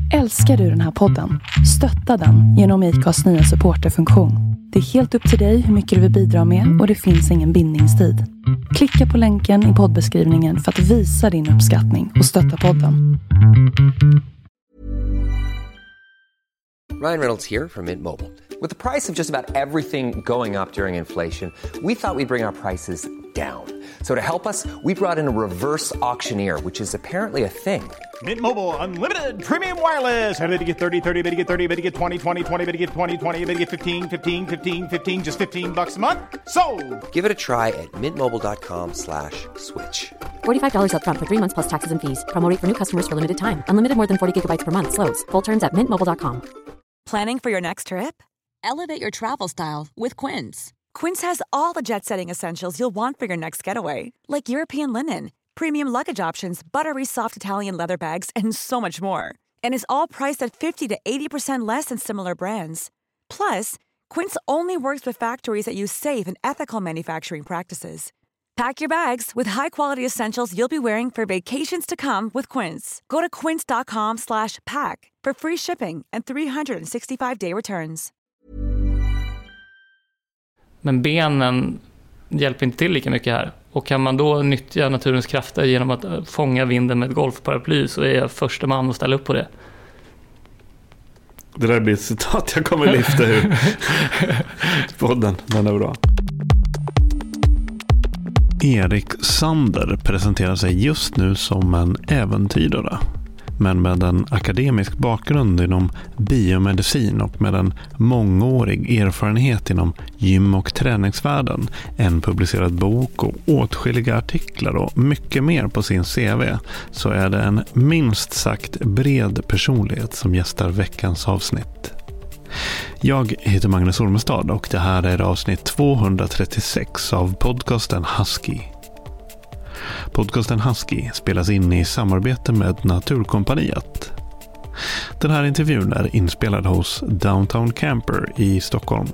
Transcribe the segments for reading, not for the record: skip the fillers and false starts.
Älskar du den här podden? Stötta den genom IKAs nya supporterfunktion. Det är helt upp till dig hur mycket du vill bidra med och det finns ingen bindningstid. Klicka på länken i poddbeskrivningen för att visa din uppskattning och stötta podden. Ryan Reynolds here from Mint Mobile. With the price of just about everything going up during inflation, we thought we'd bring our prices down. So to help us, we brought in a reverse auctioneer, which is apparently a thing. Mint Mobile Unlimited Premium Wireless. How to get 30, 30, bit to get 30, bit to get 20, 20, 20, bit to get 20, 20, bit to get 15, 15, 15, 15, just $15 a month? Sold! Give it a try at mintmobile.com/switch. $45 up front for 3 months plus taxes and fees. Promo rate for new customers for limited time. Unlimited more than 40 gigabytes per month. Slows full terms at mintmobile.com. Planning for your next trip? Elevate your travel style with Quince. Quince has all the jet-setting essentials you'll want for your next getaway, like European linen, premium luggage options, buttery soft Italian leather bags, and so much more. And is all priced at 50 to 80% less than similar brands. Plus, Quince only works with factories that use safe and ethical manufacturing practices. Pack your bags with high-quality essentials you'll be wearing for vacations to come with Quince. Go to quince.com/pack for free shipping and 365-day returns. Men benen hjälper inte till lika mycket här. Och kan man då nyttja naturens krafter genom att fånga vinden med ett golfparaply, så är jag första man att ställa upp på det. Det där blir ett citat jag kommer lyfta ur podden. Den är bra. Erik Sander presenterar sig just nu som en äventyrare, men med en akademisk bakgrund inom biomedicin och med en mångårig erfarenhet inom gym- och träningsvärlden, en publicerad bok och åtskilliga artiklar och mycket mer på sin CV, så är det en minst sagt bred personlighet som gästar veckans avsnitt. Jag heter Magnus Ormestad och det här är avsnitt 236 av podcasten Husky. Podcasten Husky spelas in i samarbete med Naturkompaniet. Den här intervjun är inspelad hos Downtown Camper i Stockholm.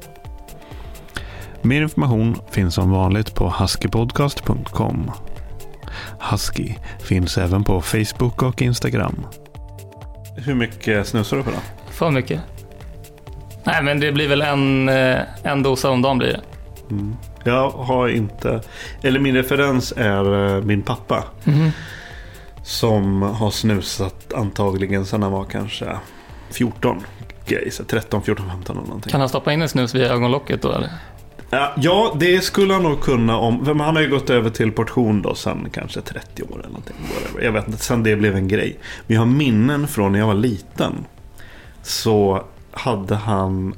Mer information finns som vanligt på huskypodcast.com. Husky finns även på Facebook och Instagram. Hur mycket snusar du på då? För mycket. Nej, men det blir väl en dosa om dagen blir det. Mm. Jag har inte, eller min referens är min pappa som har snusat antagligen sedan han var kanske 14, 13, 14, 15 eller någonting. Kan han stoppa in en snus via ögonlocket då eller? Ja, det skulle han nog kunna om, han har ju gått över till portion då sen kanske 30 år eller någonting. Jag vet inte, sen det blev en grej. Men jag har minnen från när jag var liten, så hade han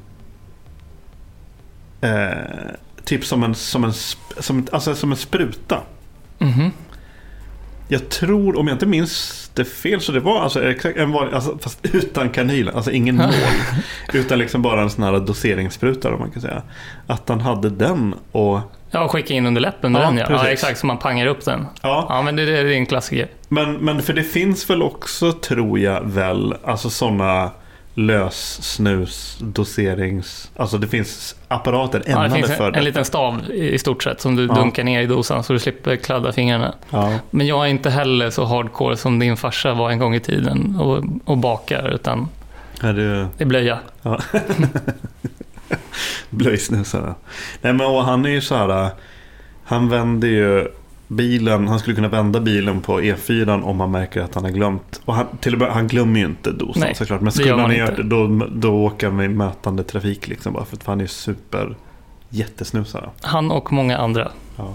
typ som en spruta. Mhm. Jag tror, om jag inte minns det fel, så det var alltså exakt en vanlig, alltså, fast utan kanyl, alltså ingen mål, utan liksom bara en sån här doseringsspruta, om man kan säga. Att han hade den och skicka in under läppen med den, ja. Ja, exakt, så man pangar upp den. Ja, men det är en klassiker. Men för det finns väl också, tror jag väl, alltså såna lössnus doserings, alltså det finns apparater ämnade för det. Det finns en liten stav i stort sett som du dunkar ner i dosan så du slipper kladda fingrarna. Ja. Men jag är inte heller så hardcore som din farsa var en gång i tiden och bakar, utan det är blöja. Ja. Blöjsnusare. Nej, men och han är ju så här, han vänder ju bilen, han skulle kunna vända bilen på E4 om han märker att han har glömt. Och han glömmer ju inte dosan. Nej, såklart. Men skulle han göra det, då åker han med mötande trafik liksom, bara för att han är jättesnusare. Han och många andra. Ja.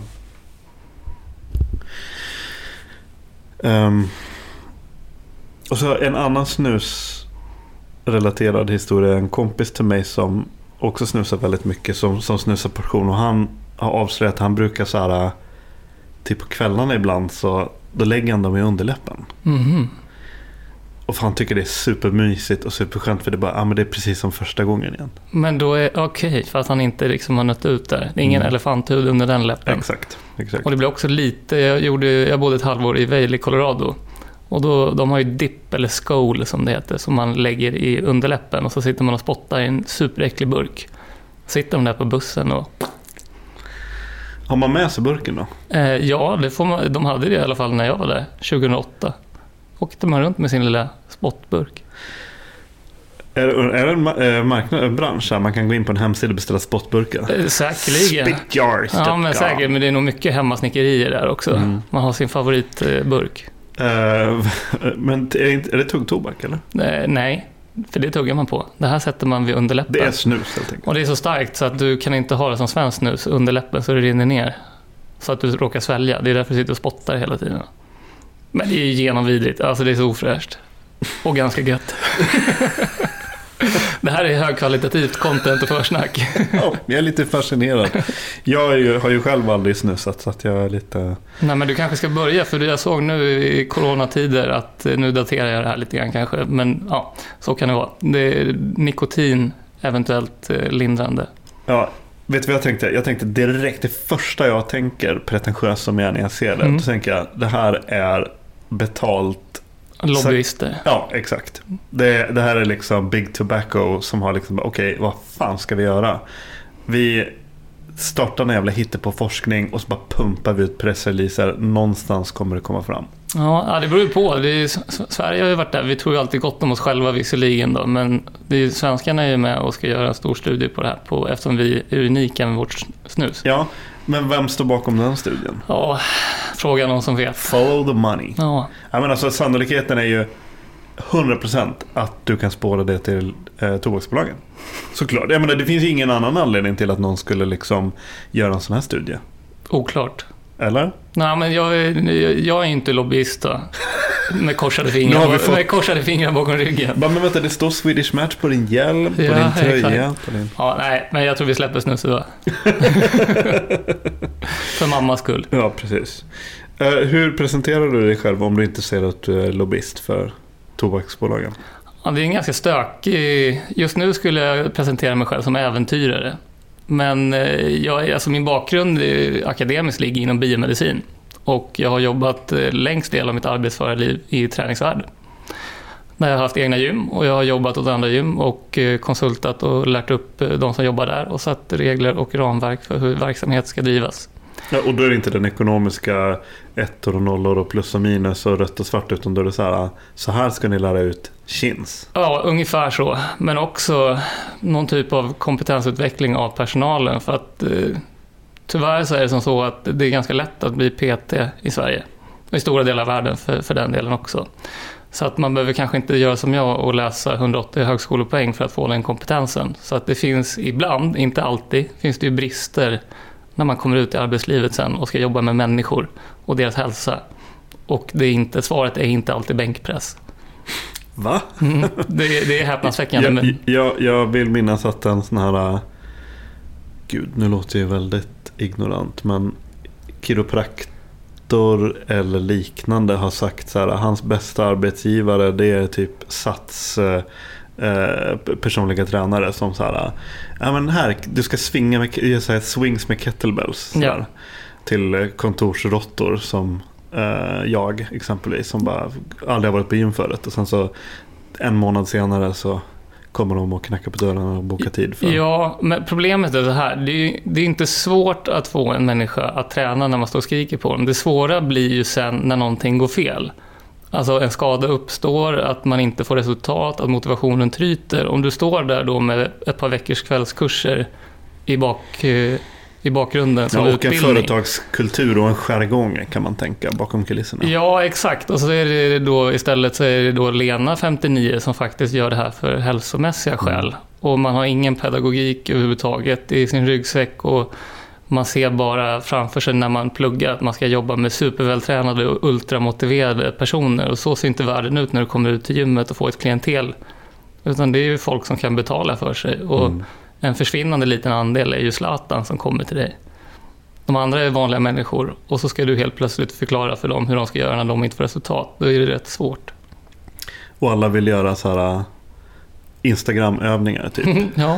Och så en annan snusrelaterad historia. En kompis till mig som också snusar väldigt mycket, som snusar portion, och han har avslöjat att han brukar så här, typ på kvällarna ibland, så då lägger han dem i underläppen. Och han tycker det är supermysigt och superskönt, för det bara, men det är precis som första gången igen. Men då är okej, för att han inte liksom har nött ut där. Det är ingen elefanthud under den läppen. Exakt. Och det blir också lite, jag bodde ett halvår i Vail i Colorado. Och då, de har ju dip eller skål som det heter, som man lägger i underläppen, och så sitter man och spottar i en superäcklig burk. Sitter de där på bussen och... Har man med sig burken då? Ja, det får de hade det i alla fall när jag var där 2008. Åkte man runt med sin lilla spottburk. Är det en bransch där man kan gå in på en hemsida och beställa spotburkar? Säkerligen. Spitjars. Ja, men säkert. Men det är nog mycket hemmasnickerier där också. Man har sin favoritburk. Men är det tuggtobak eller? Nej, för det tuggar man på. Det här sätter man vid underläppen. Det är snus helt enkelt. Och det är så starkt så att du kan inte ha det som svensk snus underläppen så det rinner ner. Så att du råkar svälja. Det är därför du sitter och spottar hela tiden. Men det är ju genomvidrigt. Alltså det är så ofräscht. Och ganska gött. Det här är högkvalitativt content och försnack. Ja, jag är lite fascinerad. Jag har ju själv aldrig snusat så att jag är lite... Nej, men du kanske ska börja, för jag såg nu i coronatider att nu daterar jag det här lite grann kanske. Men ja, så kan det vara. Det är nikotin, eventuellt lindrande. Ja, vet du vad jag tänkte? Jag tänkte direkt, det första jag tänker pretentiöst som jag när jag ser det. Då tänker jag, det här är betalt... Lobbyister. Ja, exakt. Det här är liksom Big Tobacco som har liksom, okej, vad fan ska vi göra? Vi startar en jävla hitte på forskning och så bara pumpar vi ut pressreleaser. Någonstans kommer det komma fram. Ja, det beror ju på. Sverige har ju varit där. Vi tror ju alltid gott om oss själva visserligen då, men svenskarna är ju med och ska göra en stor studie på det här eftersom vi är unika med vårt snus. Ja, men vem står bakom den studien? Ja, fråga någon som vet. Follow the money. Ja. Jag menar, så sannolikheten är ju 100% att du kan spåra det till tobaksbolagen. Såklart. Jag menar, det finns ingen annan anledning till att någon skulle liksom göra en sån här studie. Oklart. Eller? Nej, men jag är inte lobbyist då. Med korsade fingrar bakom ryggen. Men vänta, det står Swedish Match på din hjälm, på din tröja. På din... Ja, nej, men jag tror vi släpper snus idag. För mammas skull. Ja, precis. Hur presenterar du dig själv om du inte ser att du är lobbyist för tobaksbolagen? Ja, det är en ganska stökig... Just nu skulle jag presentera mig själv som äventyrare. Men min bakgrund akademiskt ligger inom biomedicin. Och jag har jobbat längst del av mitt arbetsföra liv i träningsvärlden. Där jag har haft egna gym och jag har jobbat åt andra gym och konsultat och lärt upp de som jobbar där och satt regler och ramverk för hur verksamhet ska drivas. Ja, och då är det inte den ekonomiska ettor och nollor och plus och minus och rött och svart, utan då är det så här ska ni lära ut chins. Ja, ungefär så. Men också någon typ av kompetensutveckling av personalen, för att tyvärr så är det som så att det är ganska lätt att bli PT i Sverige. Och i stora delar av världen för den delen också. Så att man behöver kanske inte göra som jag och läsa 180 högskolepoäng för att få den kompetensen. Så att det finns ibland, inte alltid, finns det ju brister när man kommer ut i arbetslivet sen och ska jobba med människor och deras hälsa. Och svaret är inte alltid bänkpress. Va? Det är häpnadsväckande. Jag vill minnas att en sån här... Gud, nu låter jag väldigt ignorant, men kiropraktor eller liknande har sagt så här, hans bästa arbetsgivare det är typ Sats personliga tränare som så här, ja men här, du ska svinga med swings med kettlebells ja. Till kontorsrottor som jag exempelvis, som bara aldrig har varit på gym förut, och sen så en månad senare så kommer de och knackar på dörren och boka tid för. Ja, men problemet är det här. Det är inte svårt att få en människa att träna när man står och skriker på dem. Det svåra blir ju sen när någonting går fel. Alltså en skada uppstår, att man inte får resultat, att motivationen tryter. Om du står där då med ett par veckors kvällskurser i bakgrunden som utbildning. Och en företagskultur och en jargong kan man tänka bakom kulisserna. Ja, exakt. Och så är det då istället så är det då Lena 59 som faktiskt gör det här för hälsomässiga skäl. Och man har ingen pedagogik överhuvudtaget i sin ryggsäck, och man ser bara framför sig när man pluggar att man ska jobba med supervältränade och ultramotiverade personer, och så ser inte världen ut när du kommer ut till gymmet och får ett klientel, utan det är ju folk som kan betala för sig, och en försvinnande liten andel är ju Zlatan som kommer till dig. De andra är vanliga människor, och så ska du helt plötsligt förklara för dem hur de ska göra när de inte får resultat. Då är det rätt svårt. Och alla vill göra så här Instagram-övningar typ. Ja.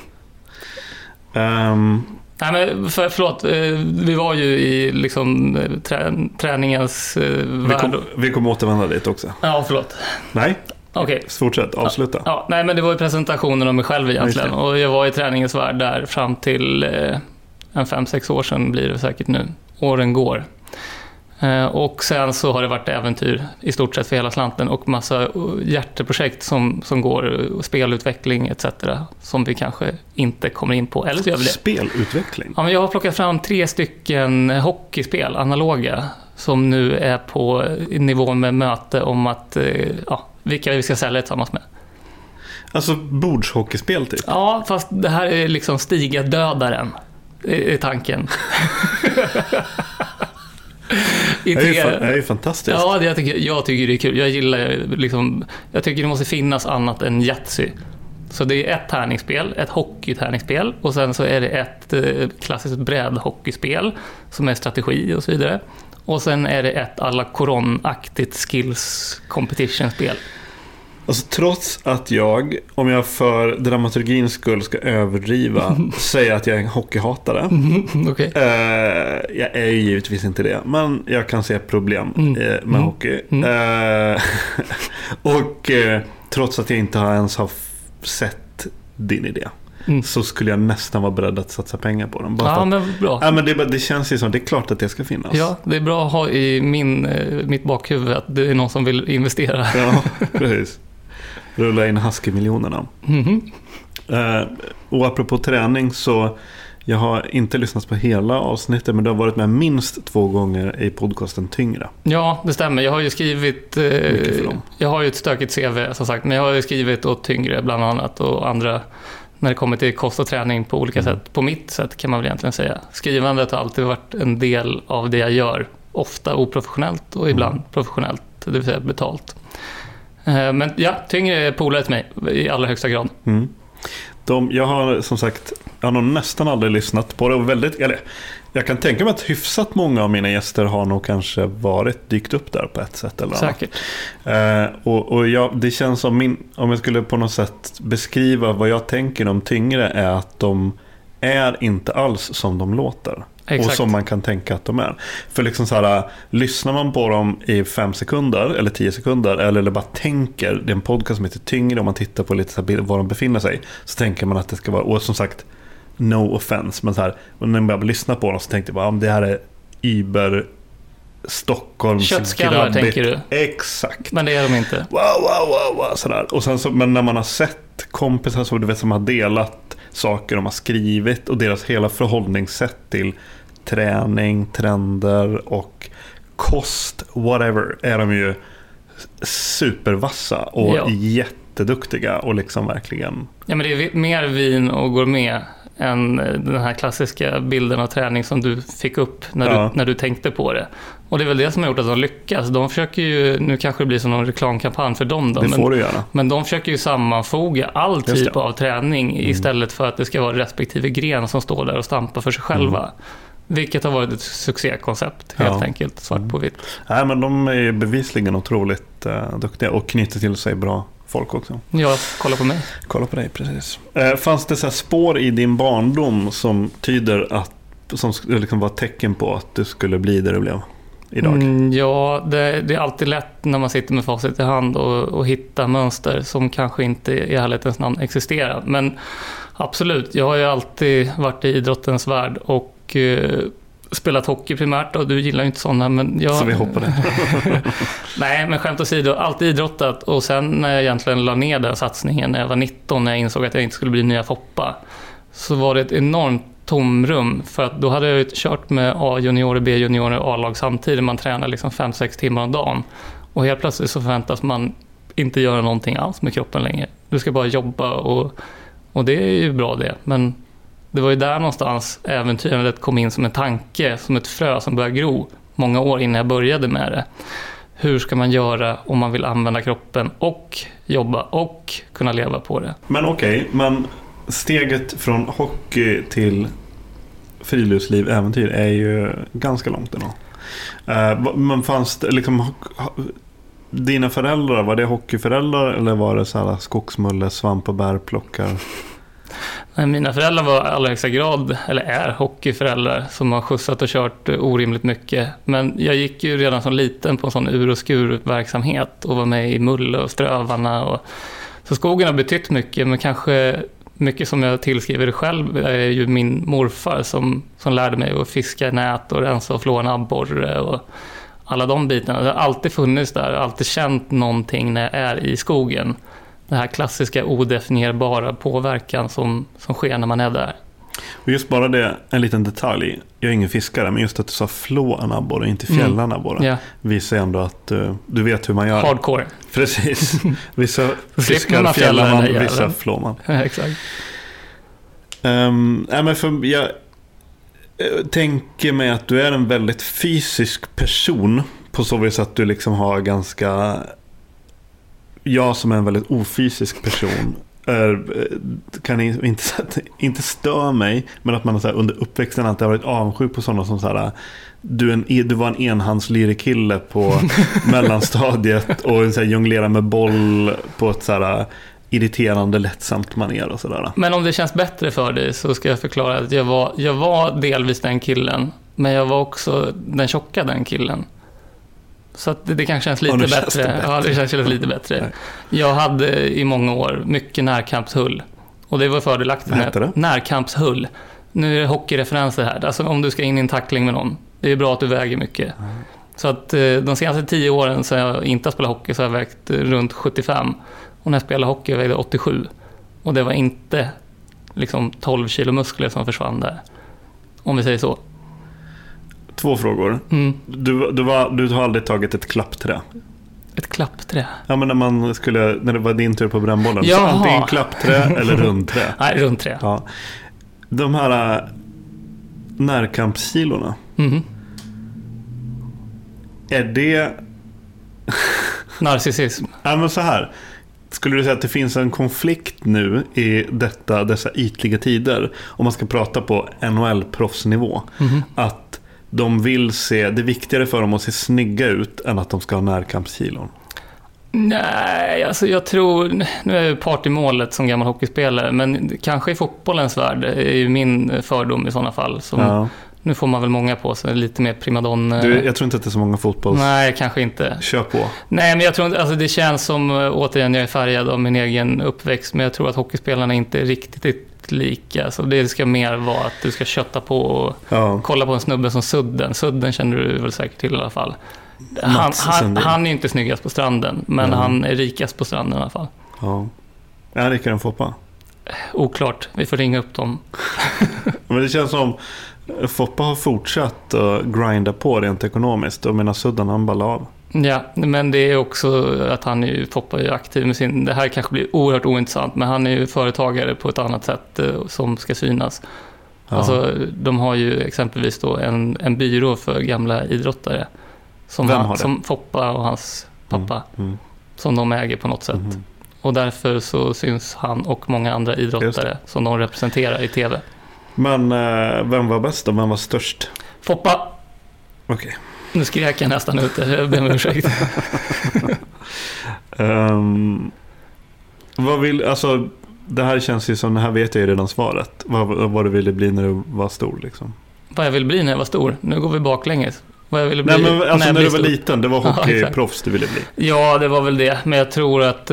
Nej, men förlåt, vi var ju i liksom träningens värld. Vi kommer återvända dit också. Ja, förlåt. Nej. Okay. Fortsätt, avsluta. Ja, nej, men det var ju presentationen om mig själv egentligen. Och jag var i träningens värld där fram till 5-6 år sedan blir det säkert nu. Åren går. Och sen så har det varit äventyr i stort sett för hela slanten och massa hjärteprojekt som går, spelutveckling etc. som vi kanske inte kommer in på. Eller så gör vi det. Spelutveckling? Ja, men jag har plockat fram 3 stycken hockeyspel, analoga, som nu är på nivå med möte om att vilka vi ska sälja tillsammans med. Alltså bordshockeyspel typ? Ja, fast det här är liksom stiga dödaren är tanken. Det är ju fantastiskt. Ja, jag tycker det är kul. Jag gillar liksom, jag tycker det måste finnas annat än Yatzy. Så det är ett tärningsspel, ett hockeytärningsspel, och sen så är det ett klassiskt brädhockeyspel som är strategi och så vidare. Och sen är det ett alla koronaktigt skills competition-spel. Alltså trots att jag, om jag för dramaturgins skull ska överdriva, säga att jag är en hockeyhatare. Okay. Jag är ju givetvis inte det, men jag kan se problem med hockey. Och trots att jag inte ens har sett din idé, så skulle jag nästan vara beredd att satsa pengar på den. Bara men bra. Ja, men det känns ju som, det är klart att det ska finnas. Ja, det är bra att ha i mitt bakhuvud att det är någon som vill investera. Ja, precis. Rulla in Husky-miljonerna. Och apropå träning, så jag har inte lyssnat på hela avsnittet, men du har varit med minst 2 gånger i podcasten Tyngre. Ja, det stämmer. Jag har ju skrivit jag har ju ett stökigt CV som sagt, men jag har ju skrivit åt Tyngre bland annat och andra när det kommer till kost och träning på olika sätt. På mitt sätt kan man väl egentligen säga. Skrivandet har alltid varit en del av det jag gör. Ofta oprofessionellt och ibland professionellt, det vill säga betalt. Men ja, Tyngre är polare till mig i allra högsta grad. Jag har som sagt, jag har nog nästan aldrig lyssnat på det, och jag kan tänka mig att hyfsat många av mina gäster har nog kanske dykt upp där på ett sätt eller annat. Säkert. Det känns som om jag skulle på något sätt beskriva vad jag tänker om Tyngre, är att de är inte alls som de låter. Exakt. Och som man kan tänka att de är. För liksom så här, lyssnar man på dem i 5 sekunder eller 10 sekunder, eller bara tänker, det är en podcast som heter Tyngre, om man tittar på lite så här, var de befinner sig, så tänker man att det ska vara, och som sagt, no offense, men så här, och när man börjar lyssna på dem så tänkte jag bara, det här är Uber Stockholms köttskallar, tänker du? Exakt. Men det är de inte. Wow, sådär. Och sen så, men när man har sett kompisar så, du vet, som har delat saker de har skrivit, och deras hela förhållningssätt till träning, trender och kost, whatever, är de ju supervassa och jätteduktiga och liksom verkligen. Ja, men det är mer vin och gourmet än den här klassiska bilden av träning som du fick upp när du tänkte på det. Och det är väl det som har gjort att de lyckas. De försöker ju, nu kanske det blir som någon reklamkampanj för dem då, men de försöker ju sammanfoga all typ av träning istället för att det ska vara respektive gren som står där och stampar för sig själva. Vilket har varit ett succékoncept, helt enkelt, svart på vitt. Nej, men de är ju bevisligen otroligt duktiga och knyter till sig bra folk också. Ja, kolla på mig. Kolla på dig, precis. Fanns det så här spår i din barndom som tyder att, som liksom var tecken på att du skulle bli där du blev idag? Ja, det är alltid lätt när man sitter med facit i hand och hitta mönster som kanske inte i ärlighetens namn existerar. Men absolut, jag har ju alltid varit i idrottens värld och spelat hockey primärt, och du gillar ju inte sådana, men jag... Så vi hoppar det. Nej, men skämt åsido, alltid idrottat, och sen när jag egentligen la ner den satsningen när jag var 19, när jag insåg att jag inte skulle bli nya Foppa, så var det ett enormt tomrum, för att då hade jag ju kört med A-juniorer, B-juniorer och A-lag samtidigt. Man tränar liksom 5-6 timmar om dagen, och helt plötsligt så förväntas man inte göra någonting alls med kroppen längre. Du ska bara jobba, och det är ju bra det, men det var ju där någonstans äventyret kom in som en tanke, som ett frö som började gro många år innan jag började med det. Hur ska man göra om man vill använda kroppen och jobba och kunna leva på det? Men okej, men steget från hockey till friluftsliv, äventyr är ju ganska långt ändå. Men fanns det liksom, dina föräldrar, var det hockeyföräldrar eller var det så här skogsmulle, svamp och bärplockar? Mina föräldrar var i allra högsta grad, eller är hockeyföräldrar som har skjutsat och kört orimligt mycket. Men jag gick ju redan som liten på en sån ur- och skurverksamhet och var med i Mulle och Strövarna. Så skogen har betytt mycket, men kanske mycket som jag tillskriver det själv är ju min morfar som lärde mig att fiska i nät och rensa och flå en abborre. alla de bitarna. Det har alltid funnits där, alltid känt någonting när jag är i skogen. Den här klassiska odefinierbara påverkan som sker när man är där. Och just bara det, en liten detalj. Jag är ingen fiskare, men just att du sa flåanabborre, inte fjällanabborre. Ja. Visar ändå att du vet hur man gör. Hardcore. Precis. Vissa fiskar fjällar man, vissa flår man. Ja, exakt. Men för jag tänker mig att du är en väldigt fysisk person. På så vis att du liksom har ganska... Jag som är en väldigt ofysisk person kan inte störa mig, men att man så här, under uppväxten alltid har varit avundsjuk på sådana som så här, du var en enhandslyrikille på mellanstadiet och så här, jonglera med boll på ett så här irriterande lättsamt manér och sådär. Men om det känns bättre för dig så ska jag förklara att jag var delvis den killen, men jag var också den tjocka den killen. Så att det kanske känns lite bättre. Ja, det känns lite bättre. Jag hade i många år mycket närkampshull. Och det var fördelaktigt med närkampshull. Nu är det hockeyreferenser här. Alltså om du ska in i en tackling med någon. Det är bra att du väger mycket. Så att de senaste 10 åren så jag inte har spelat hockey så har jag vägt runt 75. Och när jag spelade hockey vägde 87. Och det var inte liksom 12 kilo muskler som försvann där. Om vi säger så. 2 frågor. Du har aldrig tagit ett klappträ? Ett klappträ? Ja, men när det var din tur på brännbollen. Så antingen klappträ eller rundträ. Nej, rundträ. Ja. De här närkampskilorna. Är det... Narcissism? Ja, men så här. Skulle du säga att det finns en konflikt nu i dessa ytliga tider, om man ska prata på NHL-proffsnivå, att de vill se, det är viktigare för dem att se snygga ut än att de ska ha närkampskilon? Nej, alltså jag tror, nu är jag part i målet som gammal hockeyspelare, men kanske i fotbollens värld är ju min fördom i sådana fall. Nu får man väl många på sig, lite mer primadonna. Jag tror inte att det är så många Nej, kanske inte. Kör på. Nej, men jag tror inte, alltså det känns som, återigen, jag är färgad av min egen uppväxt, men jag tror att hockeyspelarna inte är riktigt lika. Så det ska mer vara att du ska kötta på och kolla på en snubbe som Sudden. Sudden känner du väl säkert till i alla fall. Han är inte snyggast på stranden, men han är rikast på stranden i alla fall. Ja. Är rikare än Foppa? Oklart, vi får ringa upp dem. Men det känns som Foppa har fortsatt att grinda på rent ekonomiskt, och menar Sudden han bara av. Ja, men det är också att Foppa är ju aktiv med sin... Det här kanske blir oerhört ointressant, men han är ju företagare på ett annat sätt som ska synas. Ja. Alltså, de har ju exempelvis då en byrå för gamla idrottare. Som Foppa och hans pappa. Som de äger på något sätt. Och därför så syns han och många andra idrottare som de representerar i tv. Men vem var bäst och vem var störst? Foppa. Okej. Nu skrek jag nästan ut det. Jag ber om ursäkt. Alltså, det här känns ju som, det här vet jag ju redan svaret. Vad du ville bli när du var stor liksom. Vad jag ville bli när jag var stor? Nu går vi baklänges. Vad jag ville bli. Nej, men alltså när du var liten, det var hockeyproffs du ville bli. Ja, det var väl det. Men jag tror att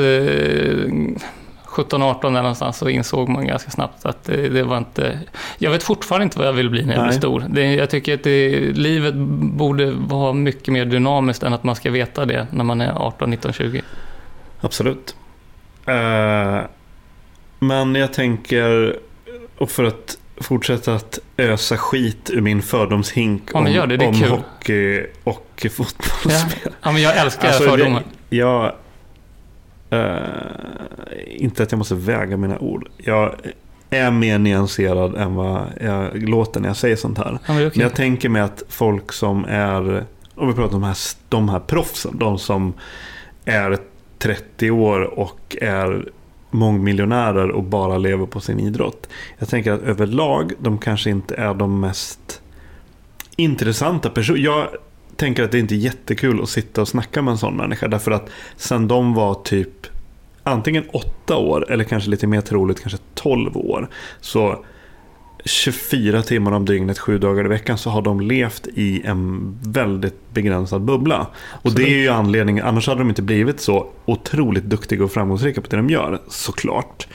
17-18 eller någonstans så insåg man ganska snabbt att det var inte... Jag vet fortfarande inte vad jag vill bli när jag blir stor. Jag tycker att livet borde vara mycket mer dynamiskt än att man ska veta det när man är 18, 19, 20. Absolut. Men jag tänker, och för att fortsätta att ösa skit ur min fördomshink om hockey och fotbollsspel. Ja, men jag älskar fördomar. Inte att jag måste väga mina ord. Jag är mer nyanserad än vad jag låter när jag säger sånt här. Ja, men jag tänker mig att folk som är, om vi pratar om de här proffsen, de som är 30 år och är mångmiljonärer och bara lever på sin idrott. Jag tänker att överlag de kanske inte är de mest intressanta personer. Jag tänker att det inte är jättekul att sitta och snacka med en sån människa, därför att sen de var typ antingen 8 år eller kanske lite mer troligt kanske 12 år, så 24 timmar om dygnet 7 dagar i veckan så har de levt i en väldigt begränsad bubbla. Och det är ju anledningen, annars hade de inte blivit så otroligt duktiga och framgångsrika på det de gör, såklart.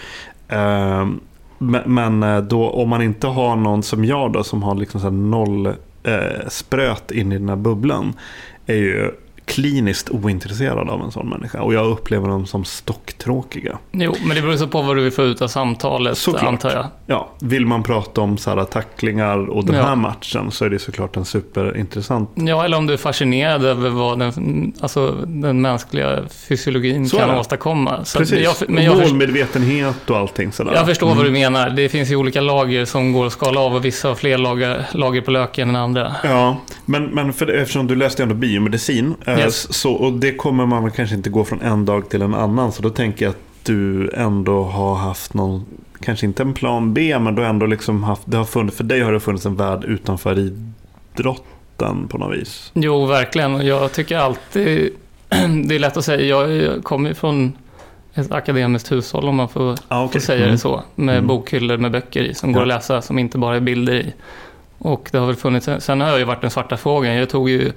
Men då, om man inte har någon som jag då, som har liksom så här noll spröt in i den här bubblan, är ju kliniskt ointresserad av en sån människa. Och jag upplever dem som stocktråkiga. Jo, men det beror så på vad du vill få ut av samtalet, såklart. Antar jag. Ja, vill man prata om så här tacklingar och den här matchen så är det såklart en superintressant. Ja, eller om du är fascinerad över vad den mänskliga fysiologin så kan åstadkomma. Så precis, målmedvetenhet och allting sådär. Jag förstår vad du menar. Det finns ju olika lager som går att skala av och vissa har fler lager på löken än andra. Ja, men eftersom du läste ändå biomedicin så, och det kommer man väl kanske inte gå från en dag till en annan, så då tänker jag att du ändå har haft någon, kanske inte en plan B, men du har ändå liksom haft, för dig har det funnits en värld utanför idrotten på något vis. Jo, verkligen. Jag tycker alltid det är lätt att säga, jag kommer ju från ett akademiskt hushåll, om man får säga det så, med bokhyllor med böcker i som går att läsa, som inte bara är bilder i. Och det har väl funnits, sen har jag ju varit den svarta fågeln. Jag tog ju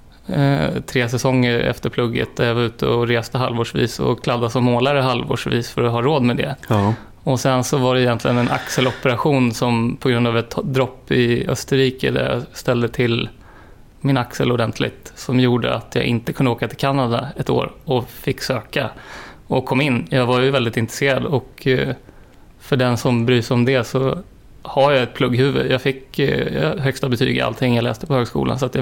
3 säsonger efter plugget där jag var ute och reste halvårsvis och kladdade som målare halvårsvis för att ha råd med det. Ja. Och sen så var det egentligen en axeloperation som på grund av ett dropp i Österrike där jag ställde till min axel ordentligt, som gjorde att jag inte kunde åka till Kanada ett år och fick söka och kom in. Jag var ju väldigt intresserad, och för den som bryr sig om det så har jag ett plugghuvud. Jag fick högsta betyg i allting jag läste på högskolan, så att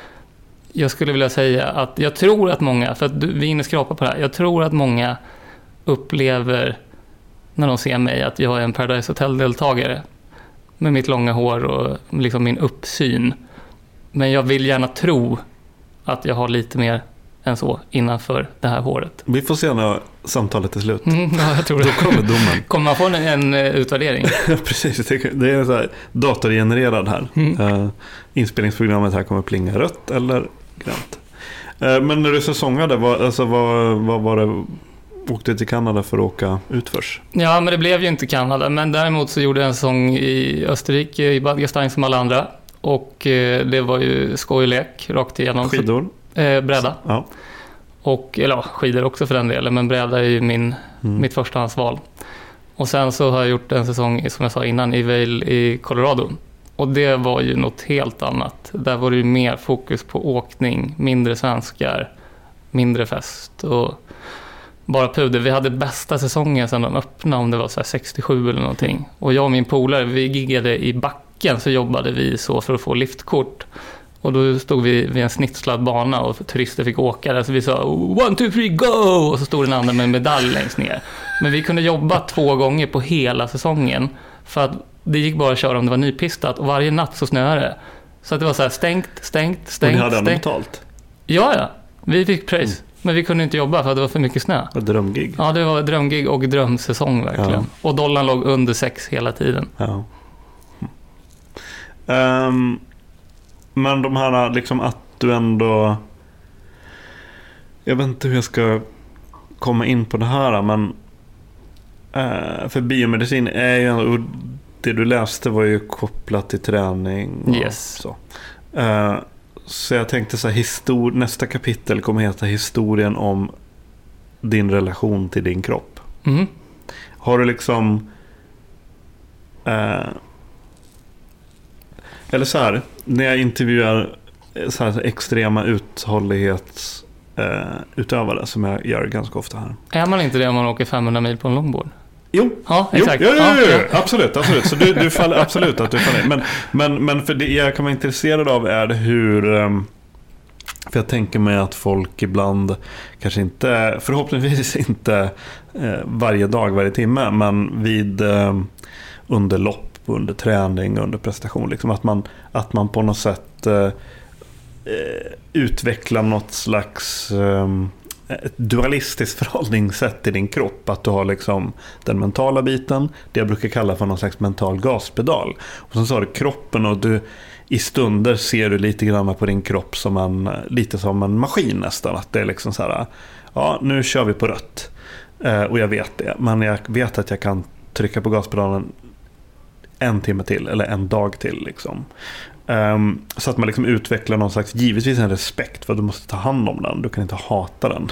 jag skulle vilja säga att jag tror att många, för att vi är inne och skrapar på det här, jag tror att många upplever när de ser mig att jag är en Paradise Hotel-deltagare med mitt långa hår och liksom min uppsyn. Men jag vill gärna tro att jag har lite mer än så innanför det här håret. Vi får se när samtalet är slut. Ja, jag tror det. Då kommer domen. Kommer man få en utvärdering? Precis, det är så här datorgenererad här. Inspelningsprogrammet här kommer plinga rött eller grönt. Men när du säsongade, vad var det? Åkte till Kanada för att åka utförs? Ja, men det blev ju inte Kanada. Men däremot så gjorde jag en säsong i Österrike, i Bad Gastein som alla andra. Och det var ju skojlek rakt igenom. Skidor? Bräda. Ja. Eller skidor också för den delen, men bräda är ju mitt förstahandsval. Och sen så har jag gjort en säsong, som jag sa innan, i Vail i Colorado. Och det var ju något helt annat. Där var det ju mer fokus på åkning, mindre svenskar, mindre fest och bara puder. Vi hade bästa säsongen sedan de öppnade, om det var så här 67 eller någonting. Och jag och min polare, vi giggade i backen, så jobbade vi så för att få liftkort. Och då stod vi vid en snitslad bana och turister fick åka där. Så vi sa 1, 2, 3, go! Och så stod den andra med en medalj längst ner. Men vi kunde jobba 2 gånger på hela säsongen. För att det gick bara att köra om det var nypistat. Och varje natt så snöade det. Så att det var så här stängt. Och ni hade ändå betalt? Ja. Vi fick pris. Men vi kunde inte jobba för att det var för mycket snö. Ett drömgig. Ja, det var drömgig och drömsäsong verkligen. Ja. Och dollarn låg under 6 hela tiden. Ja. Men de här liksom att du ändå, jag vet inte hur jag ska komma in på det här, men för biomedicin är ju, det du läste var ju kopplat till träning och så. Så jag tänkte så här, nästa kapitel kommer heta historien om din relation till din kropp. Har du liksom eller så här, när jag intervjuar så här extrema uthållighetsutövare som jag gör ganska ofta här. Är man inte det om man åker 500 mil på en långbord? Jo, ja, exakt. Jo, absolut. Så du faller absolut att du faller. Men för det jag kan vara intresserad av är hur, för jag tänker mig att folk ibland kanske inte, förhoppningsvis inte varje dag, varje timme, men vid under lopp, under träning, under prestation, liksom att man på något sätt utvecklar något slags ett dualistiskt förhållningssätt till din kropp, att du har liksom den mentala biten, det jag brukar kalla för någon slags mental gaspedal, och sen så har du kroppen, och du i stunder ser du lite grann på din kropp som lite som en maskin nästan, att det är liksom så här, ja, nu kör vi på rött, och jag vet det, men jag vet att jag kan trycka på gaspedalen en timme till eller en dag till liksom. Så att man liksom utvecklar någon slags, givetvis en respekt, för att du måste ta hand om den, du kan inte hata den.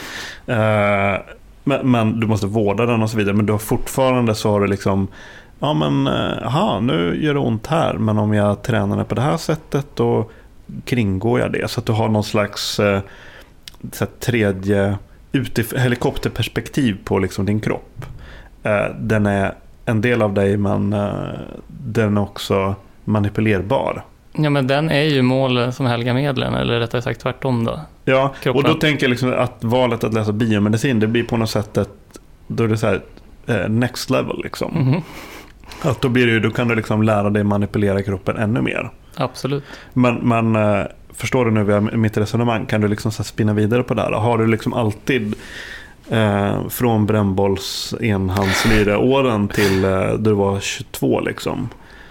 Men du måste vårda den och så vidare, men du har fortfarande, så har du liksom, ja men nu gör det ont här, men om jag tränar det på det här sättet, kringgår jag det. Så att du har någon slags så tredje helikopterperspektiv på liksom din kropp. Den är en del av dig, men den är också manipulerbar. Ja, men den är ju målen som helgar medlen, eller rättare sagt tvärtom då. Ja, kroppen. Och då tänker jag liksom att valet att läsa biomedicin, det blir på något sätt då är det så här next level liksom. Mm-hmm. Att då kan du liksom lära dig manipulera kroppen ännu mer. Absolut. Men förstår du nu via mitt resonemang, kan du liksom så spinna vidare på det här? Har du liksom alltid från brännbolls enhandslyra-åren till du var 22 liksom?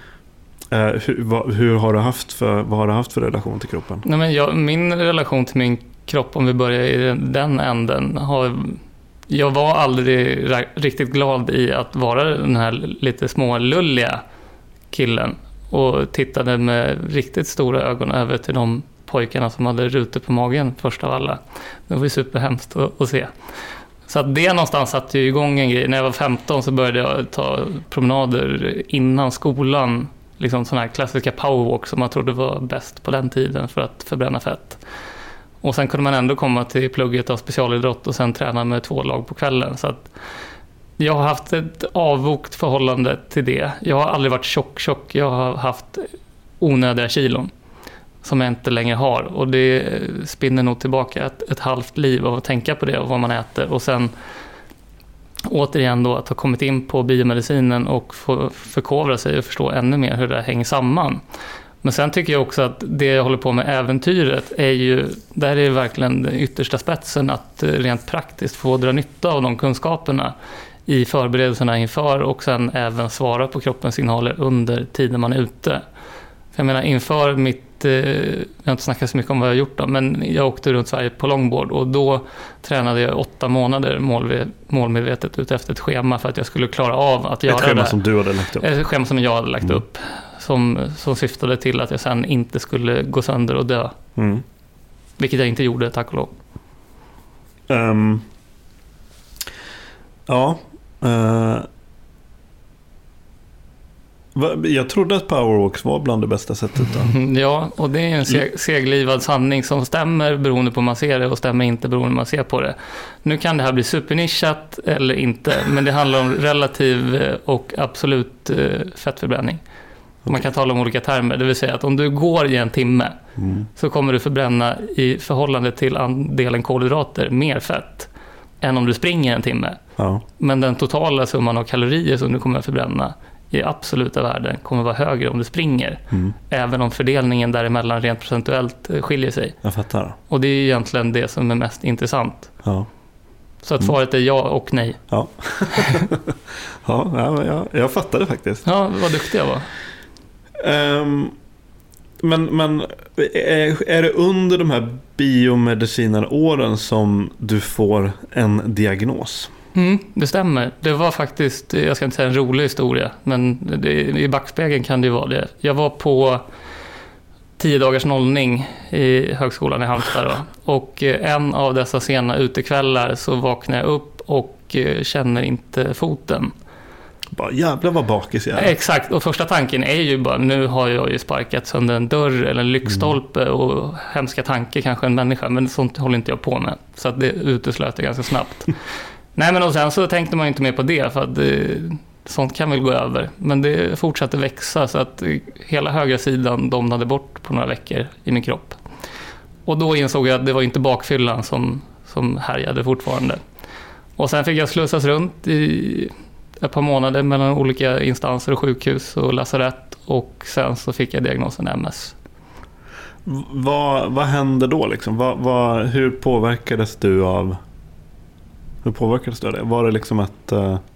Vad har du haft för relation till kroppen? Nej, men min relation till min kropp, om vi börjar i den änden, jag var aldrig riktigt glad i att vara den här lite smålulliga killen och tittade med riktigt stora ögon över till de pojkarna som hade rutor på magen först av alla. Det var ju superhemskt att se. Så att det någonstans satte ju igång en grej. När jag var 15 så började jag ta promenader innan skolan. Liksom sådana här klassiska powerwalk som man trodde var bäst på den tiden för att förbränna fett. Och sen kunde man ändå komma till plugget av specialidrott och sen träna med 2 lag på kvällen. Så att jag har haft ett avvokt förhållande till det. Jag har aldrig varit tjock. Jag har haft onödiga kilon som jag inte längre har. Och det spinner nog tillbaka ett halvt liv av att tänka på det och vad man äter. Och sen återigen då att ha kommit in på biomedicinen och få förkovra sig och förstå ännu mer hur det hänger samman. Men sen tycker jag också att det jag håller på med äventyret är ju, där är verkligen den yttersta spetsen att rent praktiskt få dra nytta av de kunskaperna i förberedelserna inför och sen även svara på kroppens signaler under tiden man är ute. För jag menar inför jag har inte snackat så mycket om vad jag har gjort då, men jag åkte runt Sverige på longboard och då tränade jag 8 månader målmedvetet ut efter ett schema för att jag skulle klara av att göra det. Ett schema som du hade lagt upp? Ett schema som jag hade lagt upp som syftade till att jag sen inte skulle gå sönder och dö. Mm. Vilket jag inte gjorde, tack och lov. Jag trodde att powerwalks var bland det bästa sättet då. Ja, och det är en seglivad sanning som stämmer beroende på hur man ser det och stämmer inte beroende på hur man ser på det. Nu kan det här bli supernischat eller inte, men det handlar om relativ och absolut fettförbränning. Okay. Man kan tala om olika termer, det vill säga att om du går i 1 timme så kommer du förbränna i förhållande till andelen kolhydrater mer fett än om du springer 1 timme. Ja. Men den totala summan av kalorier som du kommer att förbränna i absoluta värden kommer vara högre om du springer. Även om fördelningen däremellan rent procentuellt skiljer sig. Jag fattar. Och det är egentligen det som är mest intressant. Ja. Så att svaret är ja och nej. Ja, jag fattar det faktiskt. Ja, vad duktig jag var. Men är det under de här biomedicineråren som du får en diagnos? Det stämmer. Det var faktiskt, jag ska inte säga en rolig historia, men i backspegeln kan det ju vara det. Jag var på 10 dagars nollning i högskolan i Halmstad då. Och en av dessa sena utekvällar så vaknar jag upp och känner inte foten. Bara jävlar vad bakis jag är. Exakt, och första tanken är ju bara, nu har jag ju sparkat sönder en dörr eller en lyktstolpe och hemska tanke kanske en människa, men sånt håller inte jag på med. Så att det uteslöt jag ganska snabbt. Nej, men och sen så tänkte man inte mer på det för att sånt kan väl gå över. Men det fortsatte växa så att hela högra sidan domnade bort på några veckor i min kropp. Och då insåg jag att det var inte bakfyllan som härjade fortfarande. Och sen fick jag slussas runt i ett par månader mellan olika instanser och sjukhus och lasarett. Och sen så fick jag diagnosen MS. Vad hände då liksom? Hur påverkades du av... Hur påverkades det? Var det liksom att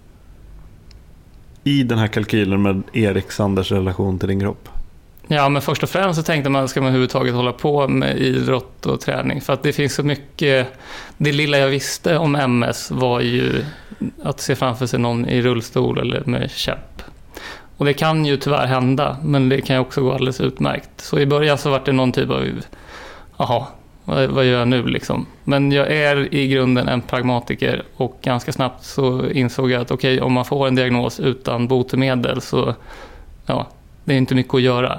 i den här kalkylen med Erik Sanders relation till din kropp? Ja, men först och främst så tänkte man, ska man överhuvudtaget hålla på med idrott och träning? För att det finns så mycket, det lilla jag visste om MS var ju att se framför sig någon i rullstol eller med käpp. Och det kan ju tyvärr hända, men det kan ju också gå alldeles utmärkt. Så i början så var det någon typ av, vad gör jag nu liksom? Men jag är i grunden en pragmatiker och ganska snabbt så insåg jag att okej, om man får en diagnos utan botemedel så det är inte mycket att göra.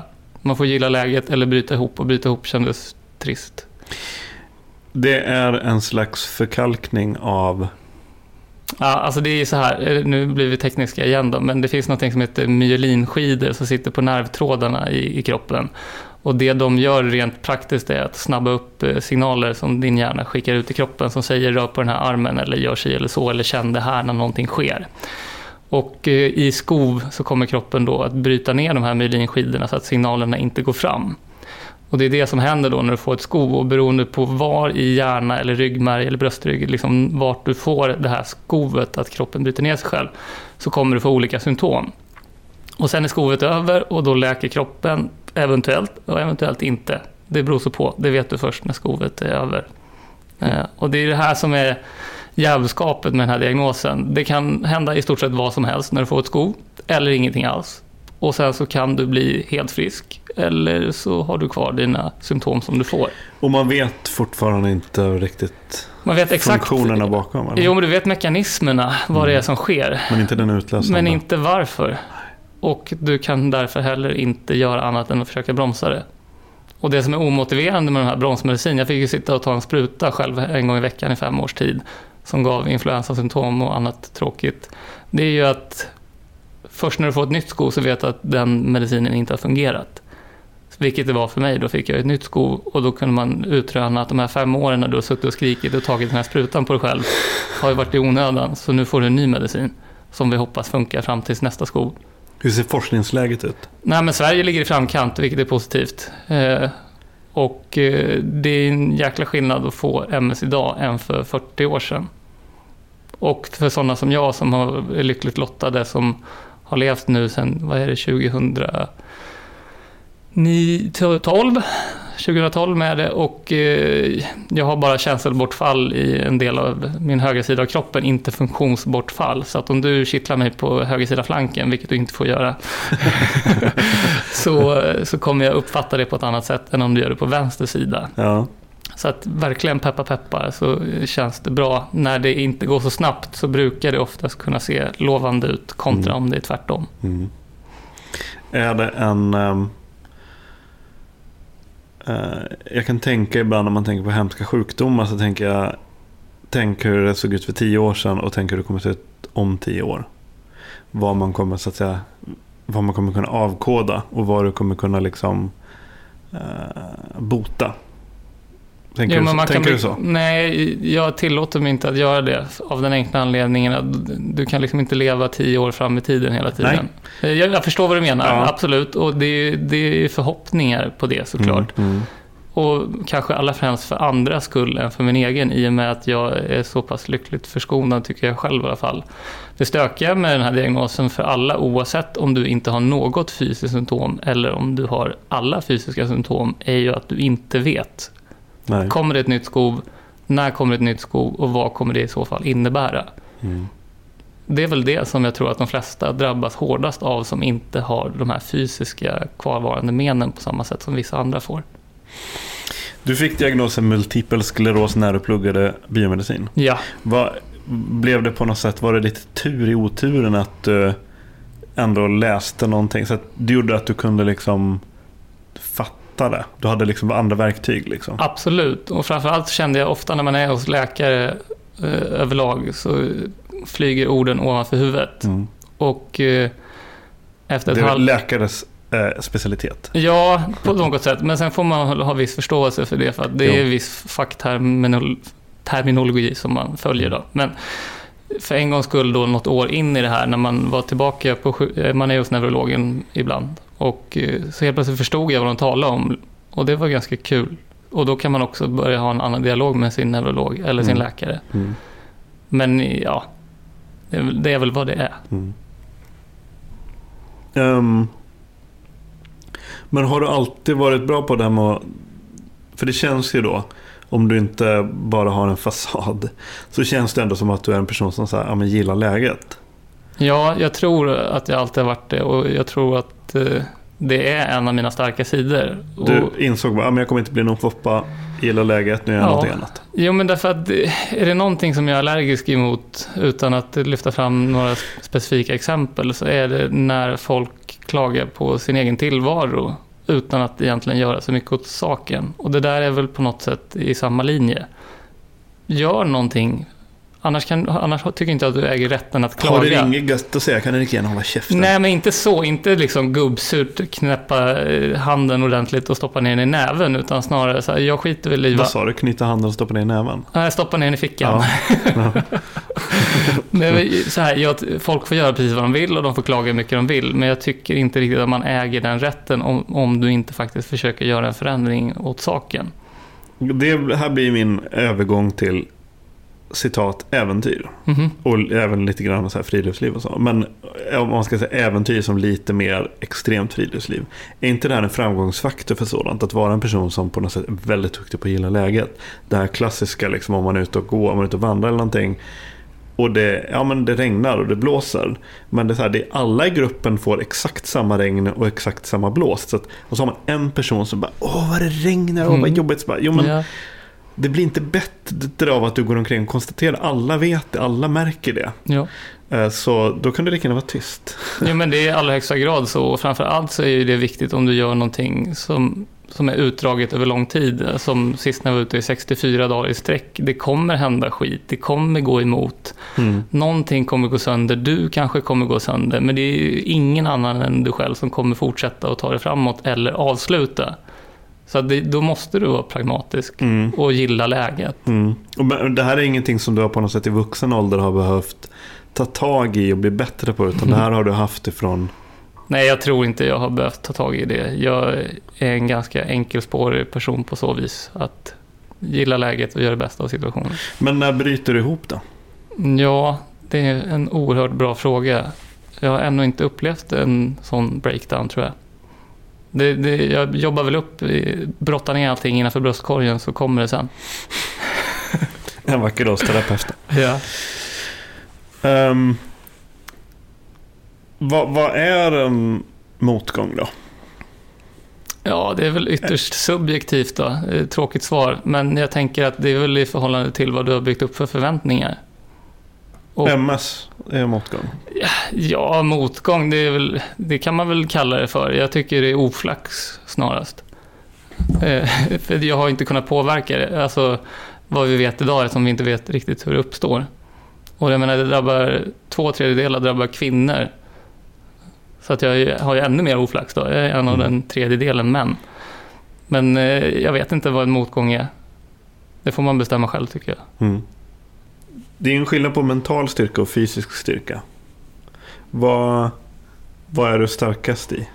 Man får gilla läget eller bryta ihop, och bryta ihop kändes trist. Det är en slags förkalkning av... Ja, alltså det är så här, nu blir vi tekniska igen då, men det finns något som heter myelinskidor som sitter på nervtrådarna i kroppen. Och det de gör rent praktiskt är att snabba upp signaler som din hjärna skickar ut i kroppen som säger rör på den här armen eller gör sig eller så, eller känn det här när någonting sker. Och i skov så kommer kroppen då att bryta ner de här myelinskidorna så att signalerna inte går fram. Och det är det som händer då när du får ett skov, och beroende på var i hjärna eller ryggmärg eller bröstrygg, liksom vart du får det här skovet att kroppen bryter ner sig själv, så kommer du få olika symptom. Och sen är skovet över och då läker kroppen eventuellt och eventuellt inte. Det beror så på, det vet du först när skovet är över. Och det är det här som är jävskapet med den här diagnosen. Det kan hända i stort sett vad som helst när du får ett skov, eller ingenting alls. Och sen så kan du bli helt frisk, eller så har du kvar dina symptom som du får. Och man vet fortfarande inte riktigt man vet exakt funktionerna bakom? Eller? Jo, men du vet mekanismerna, vad det är som sker. Men inte den utlösande. Men inte varför. Och du kan därför heller inte göra annat än att försöka bromsa det. Och det som är omotiverande med den här bromsmedicin, jag fick ju sitta och ta en spruta själv en gång i veckan i 5 års tid som gav influensasymptom och annat tråkigt. Det är ju att först när du får ett nytt skov så vet du att den medicinen inte har fungerat. Vilket det var för mig. Då fick jag ett nytt skov och då kunde man utröna att de här 5 åren när du har suttit och skrikit och tagit den här sprutan på dig själv har ju varit i onödan. Så nu får du en ny medicin som vi hoppas funkar fram till nästa skov. Hur ser forskningsläget ut? Nej, men Sverige ligger i framkant, vilket är positivt. Och det är en jäkla skillnad att få MS idag än för 40 år sedan. Och för sådana som jag som är lyckligt lottade, som har levt nu sedan, vad är det, 2012 med det, och jag har bara känselbortfall i en del av min högra sida av kroppen, inte funktionsbortfall. Så att om du kittlar mig på höger sida flanken, vilket du inte får göra, så kommer jag uppfatta det på ett annat sätt än om du gör det på vänster sida. Ja. Så att verkligen peppar så känns det bra. När det inte går så snabbt så brukar det oftast kunna se lovande ut kontra om det är tvärtom. Mm. Är det en... jag kan tänka ibland när man tänker på hemska sjukdomar, så tänk hur det såg ut för 10 år sedan och tänk hur det kommer se ut om 10 år. Vad man kommer, så att säga, vad man kommer kunna avkoda och vad du kommer kunna liksom bota. Tänker du så? Nej, jag tillåter mig inte att göra det av den enkla anledningen att du kan liksom inte leva 10 år fram i tiden hela tiden. Jag förstår vad du menar, absolut. Och det är förhoppningar på det såklart. Och kanske alla främst för andra skull än för min egen, i och med att jag är så pass lyckligt förskonad, tycker jag själv i alla fall. Det stökiga med den här diagnosen för alla, oavsett om du inte har något fysiskt symptom eller om du har alla fysiska symptom, är ju att du inte vet. Nej. Kommer det ett nytt skov? När kommer ett nytt skov? Och vad kommer det i så fall innebära? Det är väl det som jag tror att de flesta drabbas hårdast av, som inte har de här fysiska kvarvarande menen på samma sätt som vissa andra får. Du fick diagnosen multipel skleros när du pluggade biomedicin. Ja. Blev det på något sätt, var det lite tur i oturen att du ändå läste någonting så att det gjorde att du kunde liksom fatta det? Du hade liksom andra verktyg liksom. Absolut, och framförallt kände jag ofta när man är hos läkare överlag så flyger orden ovanför huvudet. Och efter ett halvt... läkares specialitet. Ja, på något sätt. Men sen får man ha viss förståelse för det, för att det är viss fackterminologi som man följer då. Men för en gångs skull då, något år in i det här, när man var tillbaka på man är hos neurologen ibland, och så helt plötsligt förstod jag vad de talade om, och det var ganska kul. Och då kan man också börja ha en annan dialog med sin neurolog eller sin läkare. Men ja, det är väl vad det är. Men har du alltid varit bra på det här med, för det känns ju då, om du inte bara har en fasad, så känns det ändå som att du är en person som så här, men gillar läget. Ja, jag tror att jag alltid har varit det, och jag tror att det är en av mina starka sidor. Du insåg bara, men jag kommer inte bli någon foppa, gillar läget, nu är jag något annat. Jo, men därför att är det någonting som jag är allergisk emot, utan att lyfta fram några specifika exempel, så är det när folk klagar på sin egen tillvaro. utan att egentligen göra så mycket åt saken. Och det där är väl på något sätt i samma linje. Gör någonting. Annars tycker jag inte att du äger rätten att klaga. Har du inget gött att säga kan du lika gärna hålla käften. Nej, men inte så. Inte liksom gubbsurt knäppa handen ordentligt och stoppa ner den i näven. Utan snarare så här, jag skiter väl i... Vad sa du? Knyta handen och stoppa ner i näven? Nej, stoppa ner den i fickan. Ja. Men så här, folk får göra precis vad de vill och de får klaga hur mycket de vill. Men jag tycker inte riktigt att man äger den rätten om du inte faktiskt försöker göra en förändring åt saken. Det här blir min övergång till citat äventyr. Och även lite grann så här friluftsliv och så. Men om man ska säga äventyr som lite mer extremt friluftsliv, är inte det här en framgångsfaktor för sådant? Att vara en person som på något sätt är väldigt duktig på att gilla läget. Det här klassiska liksom, om man är ute och går, om man är ute och vandrar eller någonting och det regnar och det blåser, men det är så här, alla i gruppen får exakt samma regn och exakt samma blåst. Så att, och så har man en person som bara, vad det regnar och vad jobbigt. Så bara, det blir inte bättre av att du går omkring och konstaterar. Alla vet det, alla märker det. Ja. Så då kan det lika gärna vara tyst. Ja, men det är i allra högsta grad så. Och framförallt så är ju det viktigt om du gör någonting som är utdraget över lång tid. Som sist när jag var ute i 64 dagar i sträck. Det kommer hända skit, det kommer gå emot. Någonting kommer gå sönder, du kanske kommer gå sönder. Men det är ju ingen annan än du själv som kommer fortsätta och ta det framåt eller avsluta. Så då måste du vara pragmatisk och gilla läget. Och det här är ingenting som du har på något sätt i vuxen ålder har behövt ta tag i och bli bättre på, utan det här har du haft ifrån... Nej, jag tror inte jag har behövt ta tag i det. Jag är en ganska enkelspårig person på så vis att gilla läget och göra det bästa av situationen. Men när bryter du ihop då? Ja, det är en oerhört bra fråga. Jag har ännu inte upplevt en sån breakdown, tror jag. Jag jobbar väl upp, brottar ner allting innanför bröstkorgen, så kommer det sen. En vacker dag, terapeut. Ja. Vad är en motgång då? Ja, det är väl ytterst subjektivt då. Tråkigt svar. Men jag tänker att det är väl i förhållande till vad du har byggt upp för förväntningar. Och, MS är motgång. Ja, motgång, det kan man väl kalla det för. Jag tycker det är oflax snarast. För jag har inte kunnat påverka det. Alltså, vad vi vet idag är som vi inte vet riktigt hur det uppstår. Och jag menar, det drabbar 2/3 drabbar kvinnor. Så att jag har ju ännu mer oflax då. Jag är en av den 1/3 män. Men jag vet inte vad en motgång är. Det får man bestämma själv, tycker jag. Det är en skillnad på mental styrka och fysisk styrka. Vad är du starkast i?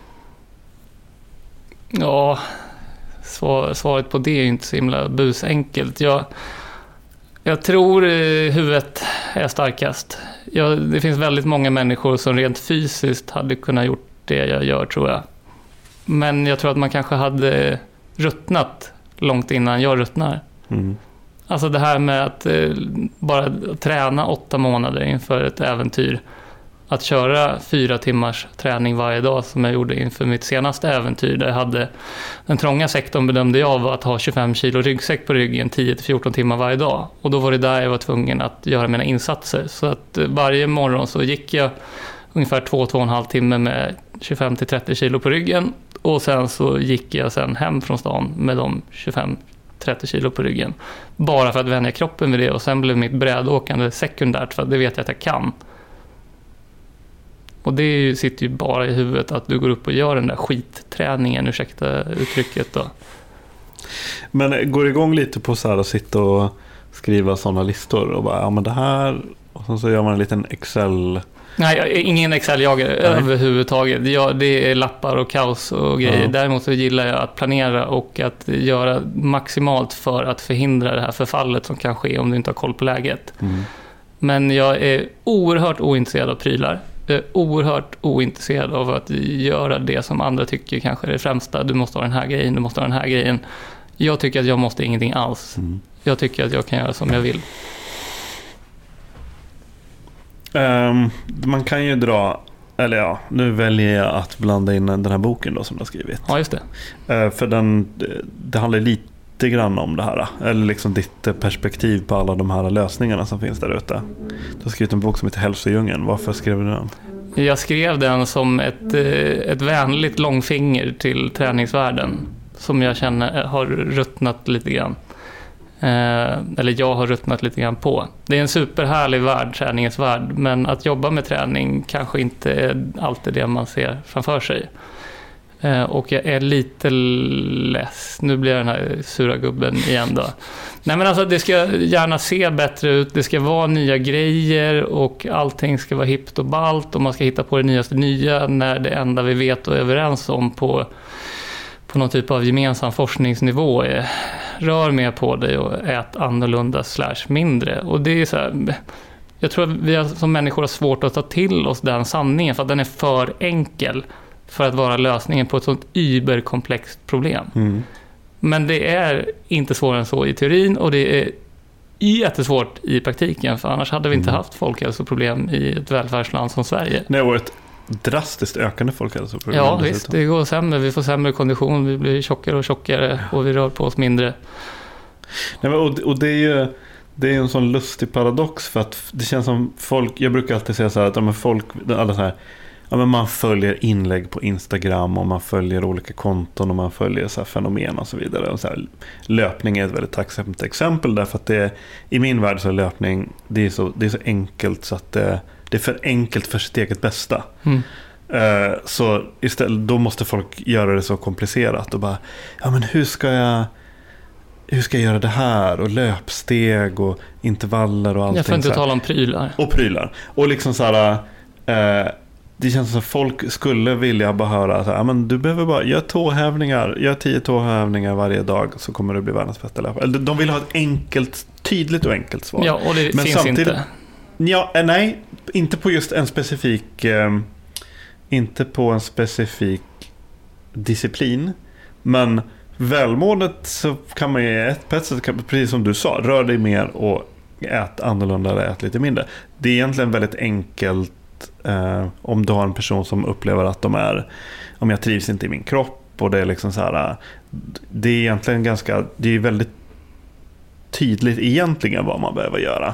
Ja, svaret på det är inte så himla busenkelt. Jag tror huvudet är starkast. Det finns väldigt många människor som rent fysiskt hade kunnat gjort det jag gör, tror jag. Men jag tror att man kanske hade ruttnat långt innan jag ruttnar. Alltså det här med att bara träna 8 månader inför ett äventyr. Att köra 4 timmars träning varje dag som jag gjorde inför mitt senaste äventyr. Där jag hade den trånga sektorn, bedömde jag, var att ha 25 kilo ryggsäck på ryggen 10-14 timmar varje dag. Och då var det där jag var tvungen att göra mina insatser. Så att varje morgon så gick jag ungefär 2-2,5 timmar med 25-30 kilo på ryggen. Och sen så gick jag sen hem från stan med de 25-30 kilo på ryggen. Bara för att vänja kroppen vid det. Och sen blev mitt brädåkande sekundärt, för att det vet jag att jag kan. Och det sitter ju bara i huvudet att du går upp och gör den där skitträningen, ursäkta uttrycket då. Men går igång lite på så här att sitta och skriva sådana listor och bara, ja men det här, och sen så gör man en liten Excel. Nej, ingen Excel-jagare överhuvudtaget. Det är lappar och kaos och grejer. Däremot så gillar jag att planera och att göra maximalt för att förhindra det här förfallet som kan ske om du inte har koll på läget. Men jag är oerhört ointresserad av prylar. Jag är oerhört ointresserad av att göra det som andra tycker kanske är det främsta. Du måste ha den här grejen, du måste ha den här grejen. Jag tycker att jag måste ingenting alls. Jag tycker att jag kan göra som jag vill. Man kan ju dra, eller ja, nu väljer jag att blanda in den här boken då som du har skrivit. Ja, just det. För det handlar lite grann om det här, eller liksom ditt perspektiv på alla de här lösningarna som finns där ute. Du har skrivit en bok som heter Hälsodjungeln. Varför skrev du den? Jag skrev den som ett vänligt långfinger till träningsvärlden som jag känner har ruttnat lite grann. Eller jag har ruttnat lite grann på. Det är en superhärlig värld, träningens värld, men att jobba med träning kanske inte är alltid det man ser framför sig. Och jag är lite less. Nu blir jag den här sura gubben igen då. Nej, men alltså det ska gärna se bättre ut. Det ska vara nya grejer och allting ska vara hippt och ballt och man ska hitta på det nyaste nya när det enda vi vet och är överens om på någon typ av gemensam forskningsnivå är rör mer på dig och ät annorlunda / mindre. Och det är så här, jag tror att vi som människor har svårt att ta till oss den sanningen för att den är för enkel för att vara lösningen på ett sånt überkomplext problem. Men det är inte svårare än så i teorin och det är jättesvårt i praktiken för annars hade vi inte haft folkhälsoproblem i ett välfärdsland som Sverige. Nej, och ett drastiskt ökande folkhälsoproblem. Ja, visst, det går sämre. Vi får sämre kondition, vi blir tjockare och tjockare och vi rör på oss mindre. Nej, och det är en sån lustig paradox för att det känns som folk, jag brukar alltid säga så här att alla så här, men man följer inlägg på Instagram och man följer olika konton och man följer så här fenomen och så vidare. Och så här, löpning är ett väldigt tacksamt exempel därför att i min värld så är löpning det är så enkelt så att det är för enkelt för sitt eget bästa. Så istället, då måste folk göra det så komplicerat och bara, men hur ska jag göra det här och löpsteg och intervaller och allting. Jag får inte tala om prylar. Och prylar. Och liksom så här, det känns som att folk skulle vilja bara höra så här, men du behöver bara gör 10 tåhävningar varje dag så kommer du bli världens bästa löpare. Eller de vill ha ett enkelt, tydligt och enkelt svar. Ja, och det men finns inte. Ja, nej, inte på just en specifik disciplin, men välmåendet så kan man ju på ett sätt, precis som du sa, rör dig mer och ät annorlunda eller ät lite mindre. Det är egentligen väldigt enkelt om du har en person som upplever att om jag trivs inte i min kropp och det är liksom så här, det är egentligen det är väldigt tydligt egentligen vad man behöver göra.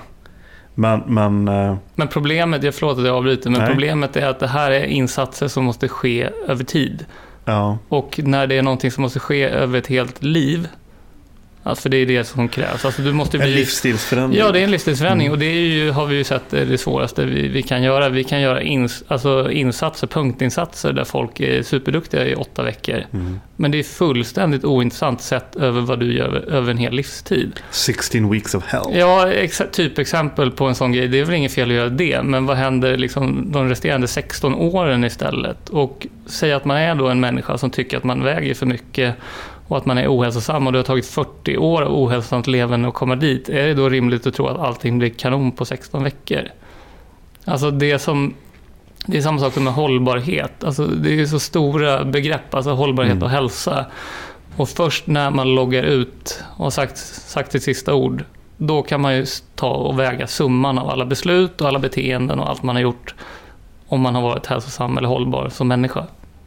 Men problemet, förlåt att jag avbryter, men problemet är att det här är insatser som måste ske över tid. Ja. Och när det är någonting som måste ske över ett helt liv, alltså för det är det som krävs. Alltså du måste en livsstilsförändring. Ja, det är en livsstilsförändring och det är ju, har vi ju sett, det svåraste vi kan göra. Vi kan göra punktinsatser där folk är superduktiga i 8 veckor. Men det är fullständigt ointressant sett över vad du gör över en hel livstid. 16 weeks of hell. Ja, typexempel på en sån grej. Det är väl inget fel att göra det, men vad händer liksom de resterande 16 åren istället? Och säg att man är då en människa som tycker att man väger för mycket och att man är ohälsosam och det har tagit 40 år av ohälsosamt levande att komma dit. Är det då rimligt att tro att allting blir kanon på 16 veckor? Alltså det är samma sak med hållbarhet. Alltså det är så stora begrepp, alltså hållbarhet och hälsa. Och först när man loggar ut och sagt sitt sista ord, då kan man ju ta och väga summan av alla beslut och alla beteenden och allt man har gjort om man har varit hälsosam eller hållbar som människa.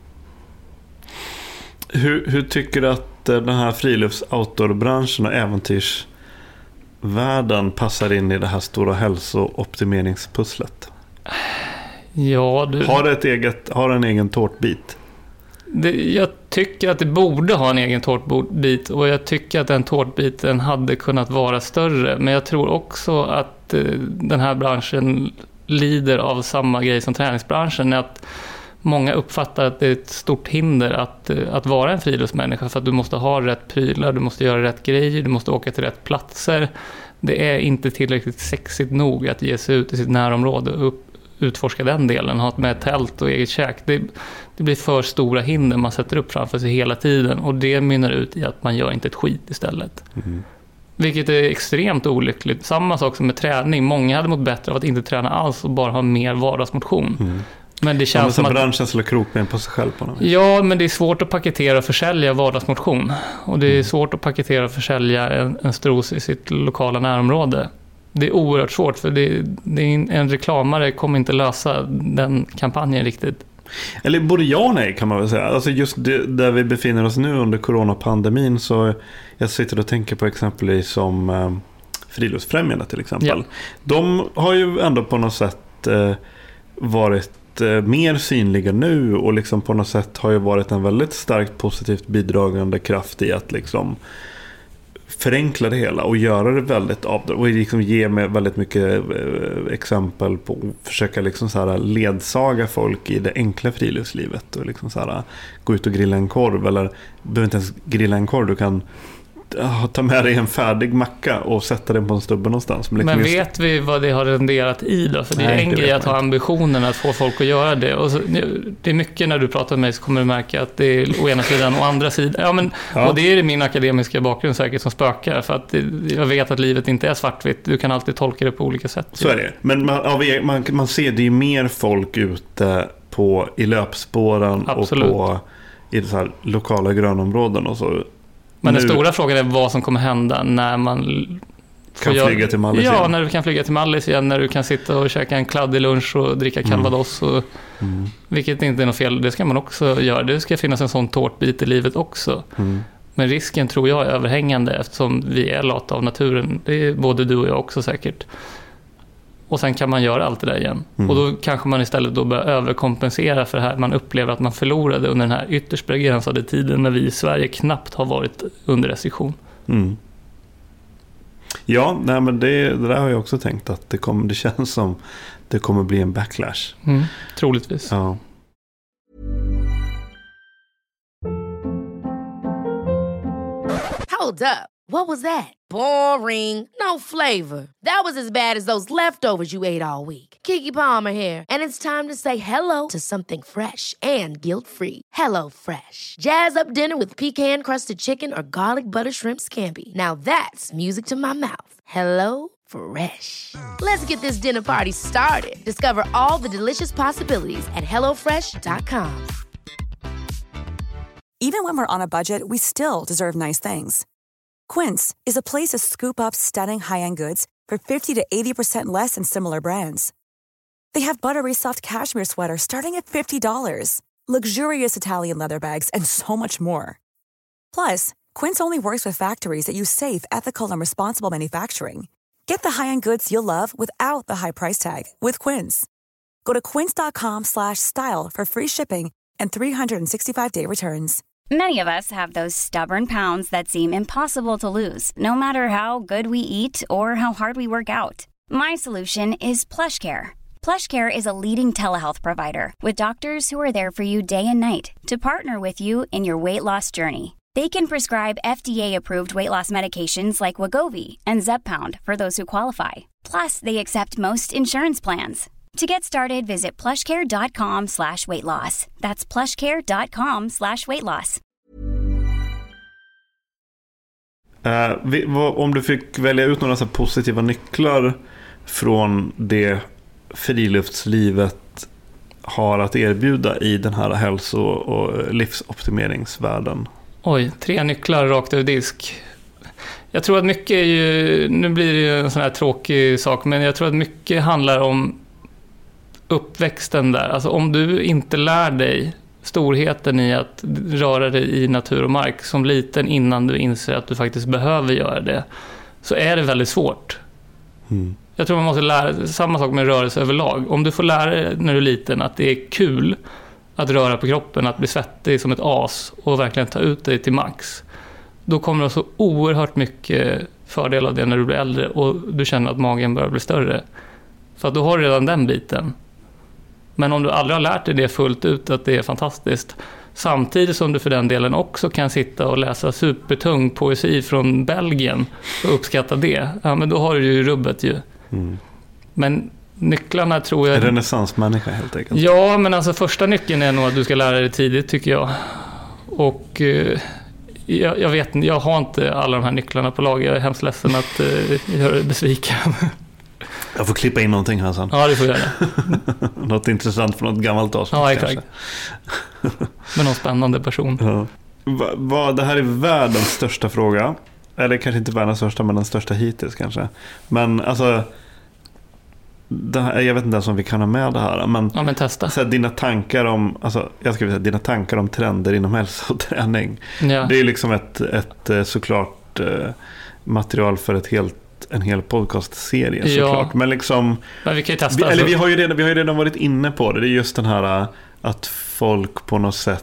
Hur tycker du att den här frilufts-outdoor-branschen och äventyrsvärlden passar in i det här stora hälsooptimeringspusslet? Ja, har det en egen tårtbit? Jag tycker att det borde ha en egen tårtbit och jag tycker att den tårtbiten hade kunnat vara större. Men jag tror också att den här branschen lider av samma grej som träningsbranschen, att många uppfattar att det är ett stort hinder att vara en friluftsmänniska för att du måste ha rätt prylar, du måste göra rätt grejer, du måste åka till rätt platser. Det är inte tillräckligt sexigt nog att ge sig ut i sitt närområde och utforska den delen, ha med tält och eget käk. Det blir för stora hinder man sätter upp framför sig hela tiden och det mynnar ut i att man gör inte ett skit istället. Vilket är extremt olyckligt. Samma sak som med träning. Många hade mått bättre av att inte träna alls och bara ha mer vardagsmotion. Men det känns som att branschen slår krokben på sig själv på något. Ja, men det är svårt att paketera och försälja vardagsmotion. Och det är svårt att paketera och försälja en stros i sitt lokala närområde. Det är oerhört svårt för en reklamare kommer inte lösa den kampanjen riktigt. Eller både ja och nej kan man väl säga. Alltså just där vi befinner oss nu under coronapandemin, så jag sitter och tänker på exempelvis som Friluftsfrämjandet till exempel. Ja. De har ju ändå på något sätt varit mer synliga nu och liksom på något sätt har ju varit en väldigt starkt positivt bidragande kraft i att liksom förenkla det hela och göra det väldigt och liksom ge mig väldigt mycket exempel på att försöka liksom så här ledsaga folk i det enkla friluftslivet och liksom så här gå ut och grilla en korv, eller behöver inte ens grilla en korv, du kan ta med dig en färdig macka och sätta den på en stubbe någonstans. Men vet vi vad det har renderat i då? För det är en grej att ha ambitionen att få folk att göra det. Och så, det är mycket när du pratar med mig så kommer du märka att det är å ena sidan och andra sidan. Och det är min akademiska bakgrund säkert som spökar. För att jag vet att livet inte är svartvitt. Du kan alltid tolka det på olika sätt. Så är det. Men man ser det är mer folk ute i löpspåren. Absolut. Och i så här lokala grönområden och så. Men den stora frågan är vad som kommer hända när man kan flyga till Mallis igen. Ja, när du kan flyga till Mallis igen, när du kan sitta och käka en kladdig lunch och dricka calvados. Vilket inte är något fel, det ska man också göra. Det ska finnas en sån tårtbit i livet också. Men risken tror jag är överhängande eftersom vi är lata av naturen. Det är både du och jag också säkert. Och sen kan man göra allt det där igen. Och då kanske man istället då börjar överkompensera för det här. Man upplever att man förlorade under den här ytterst begränsade tiden när vi i Sverige knappt har varit under restriktion. Ja, nej, men det där har jag också tänkt att det känns som det kommer bli en backlash. Troligtvis. Ja. Hold up. What was that? Boring. No flavor. That was as bad as those leftovers you ate all week. Keke Palmer here, and it's time to say hello to something fresh and guilt-free. Hello Fresh. Jazz up dinner with pecan-crusted chicken or garlic butter shrimp scampi. Now that's music to my mouth. Hello Fresh. Let's get this dinner party started. Discover all the delicious possibilities at hellofresh.com. Even when we're on a budget, we still deserve nice things. Quince is a place to scoop up stunning high-end goods for 50 to 80% less than similar brands. They have buttery soft cashmere sweaters starting at $50, luxurious Italian leather bags, and so much more. Plus, Quince only works with factories that use safe, ethical, and responsible manufacturing. Get the high-end goods you'll love without the high price tag with Quince. Go to quince.com/style for free shipping and 365-day returns. Many of us have those stubborn pounds that seem impossible to lose, no matter how good we eat or how hard we work out. My solution is PlushCare. PlushCare is a leading telehealth provider with doctors who are there for you day and night to partner with you in your weight loss journey. They can prescribe FDA-approved weight loss medications like Wegovy and Zepbound for those who qualify. Plus, they accept most insurance plans. To get started, visit plushcare.com/weightloss. That's plushcare.com/weightloss. Om du fick välja ut några så positiva nycklar från det friluftslivet har att erbjuda i den här hälso- och livsoptimeringsvärlden? 3 nycklar rakt över disk. Jag tror att mycket är ju, nu blir det ju en sån här tråkig sak, men jag tror att mycket handlar om uppväxten där. Alltså om du inte lär dig storheten i att röra dig i natur och mark som liten innan du inser att du faktiskt behöver göra det, så är det väldigt svårt. Jag tror man måste lära, samma sak med rörelse överlag. Om du får lära dig när du är liten att det är kul att röra på kroppen, att bli svettig som ett as och verkligen ta ut dig till max, då kommer det så oerhört mycket fördel av det när du blir äldre och du känner att magen börjar bli större. För att då har du redan den biten. Men om du aldrig har lärt dig det fullt ut, att det är fantastiskt, samtidigt som du för den delen också kan sitta och läsa supertung poesi från Belgien och uppskatta det, ja, men då har du ju rubbet ju. Men nycklarna tror jag... En renässansmänniska helt enkelt. Ja, men alltså första nyckeln är nog att du ska lära dig tidigt, tycker jag. Och jag vet, jag har inte alla de här nycklarna på lag. Jag är hemskt ledsen att göra dig besviken. Jag får klippa in någonting här sen. Ja, det får jag göra. Något intressant från något gammalt avsnitt. Ja, exakt. Med någon spännande person. Ja. Det här är världens största fråga. Eller kanske inte världens största, men den största hittills kanske. Men alltså, det här, jag vet inte ens om vi kan ha med det här. Men, ja, men testa. Så här, dina tankar om, alltså, jag ska säga, dina tankar om trender inom hälsa och träning. Ja. Det är liksom ett såklart material för ett helt en hel podcastserie såklart. Men liksom... Men vi kan ju testa. Vi har ju redan varit inne på det. Det är just den här att folk på något sätt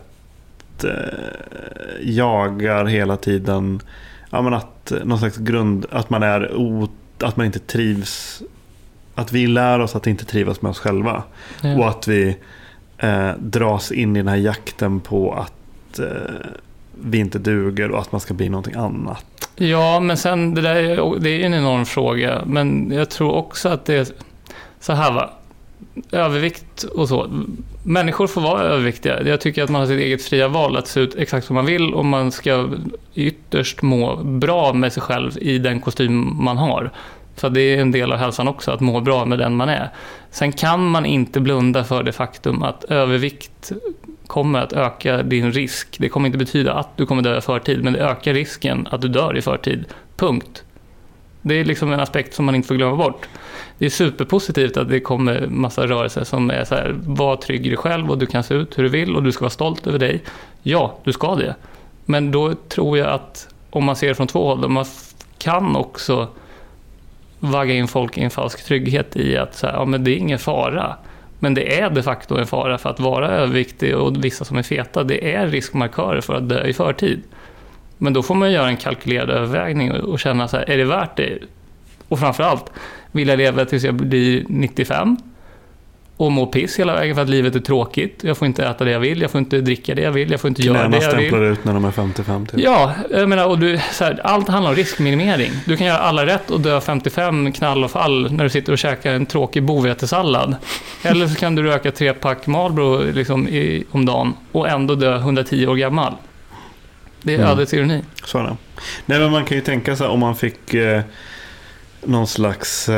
jagar hela tiden. Ja, men att någon slags grund... Att man inte trivs... Att vi lär oss att inte trivas med oss själva. Ja. Och att vi dras in i den här jakten på att vi inte duger och att man ska bli någonting annat. Ja, men sen det är en enorm fråga. Men jag tror också att det är så här, va? Övervikt och så. Människor får vara överviktiga. Jag tycker att man har sitt eget fria val att se ut exakt som man vill, och man ska ytterst må bra med sig själv i den kostym man har. Så det är en del av hälsan också, att må bra med den man är. Sen kan man inte blunda för det faktum att övervikt kommer att öka din risk. Det kommer inte betyda att du kommer dö i förtid, men det ökar risken att du dör i förtid. Punkt. Det är liksom en aspekt som man inte får glömma bort. Det är superpositivt att det kommer massa rörelser som är så här: var trygg i dig själv och du kan se ut hur du vill och du ska vara stolt över dig. Ja, du ska det. Men då tror jag att om man ser från två håll, man kan också vagga in folk i en falsk trygghet i att så här, ja, men det är ingen fara. Men det är de facto en fara, för att vara överviktig och vissa som är feta, det är riskmarkörer för att dö i förtid. Men då får man göra en kalkylerad övervägning och känna så här, är det värt det? Och framförallt, vill jag leva tills jag blir 95 och må piss hela vägen för att livet är tråkigt? Jag får inte äta det jag vill, jag får inte dricka det jag vill, jag får inte göra det jag vill. Stämplar ut när de är 55 till. Ja, jag menar, och du, så här, allt handlar om riskminimering. Du kan göra alla rätt och dö 55 knall och fall när du sitter och käkar en tråkig bovetesallad. Eller så kan du röka 3 pack Marlboro liksom om dagen och ändå dö 110 år gammal. Det är ödets ironi. Så är det. Nej, men man kan ju tänka sig om man fick någon slags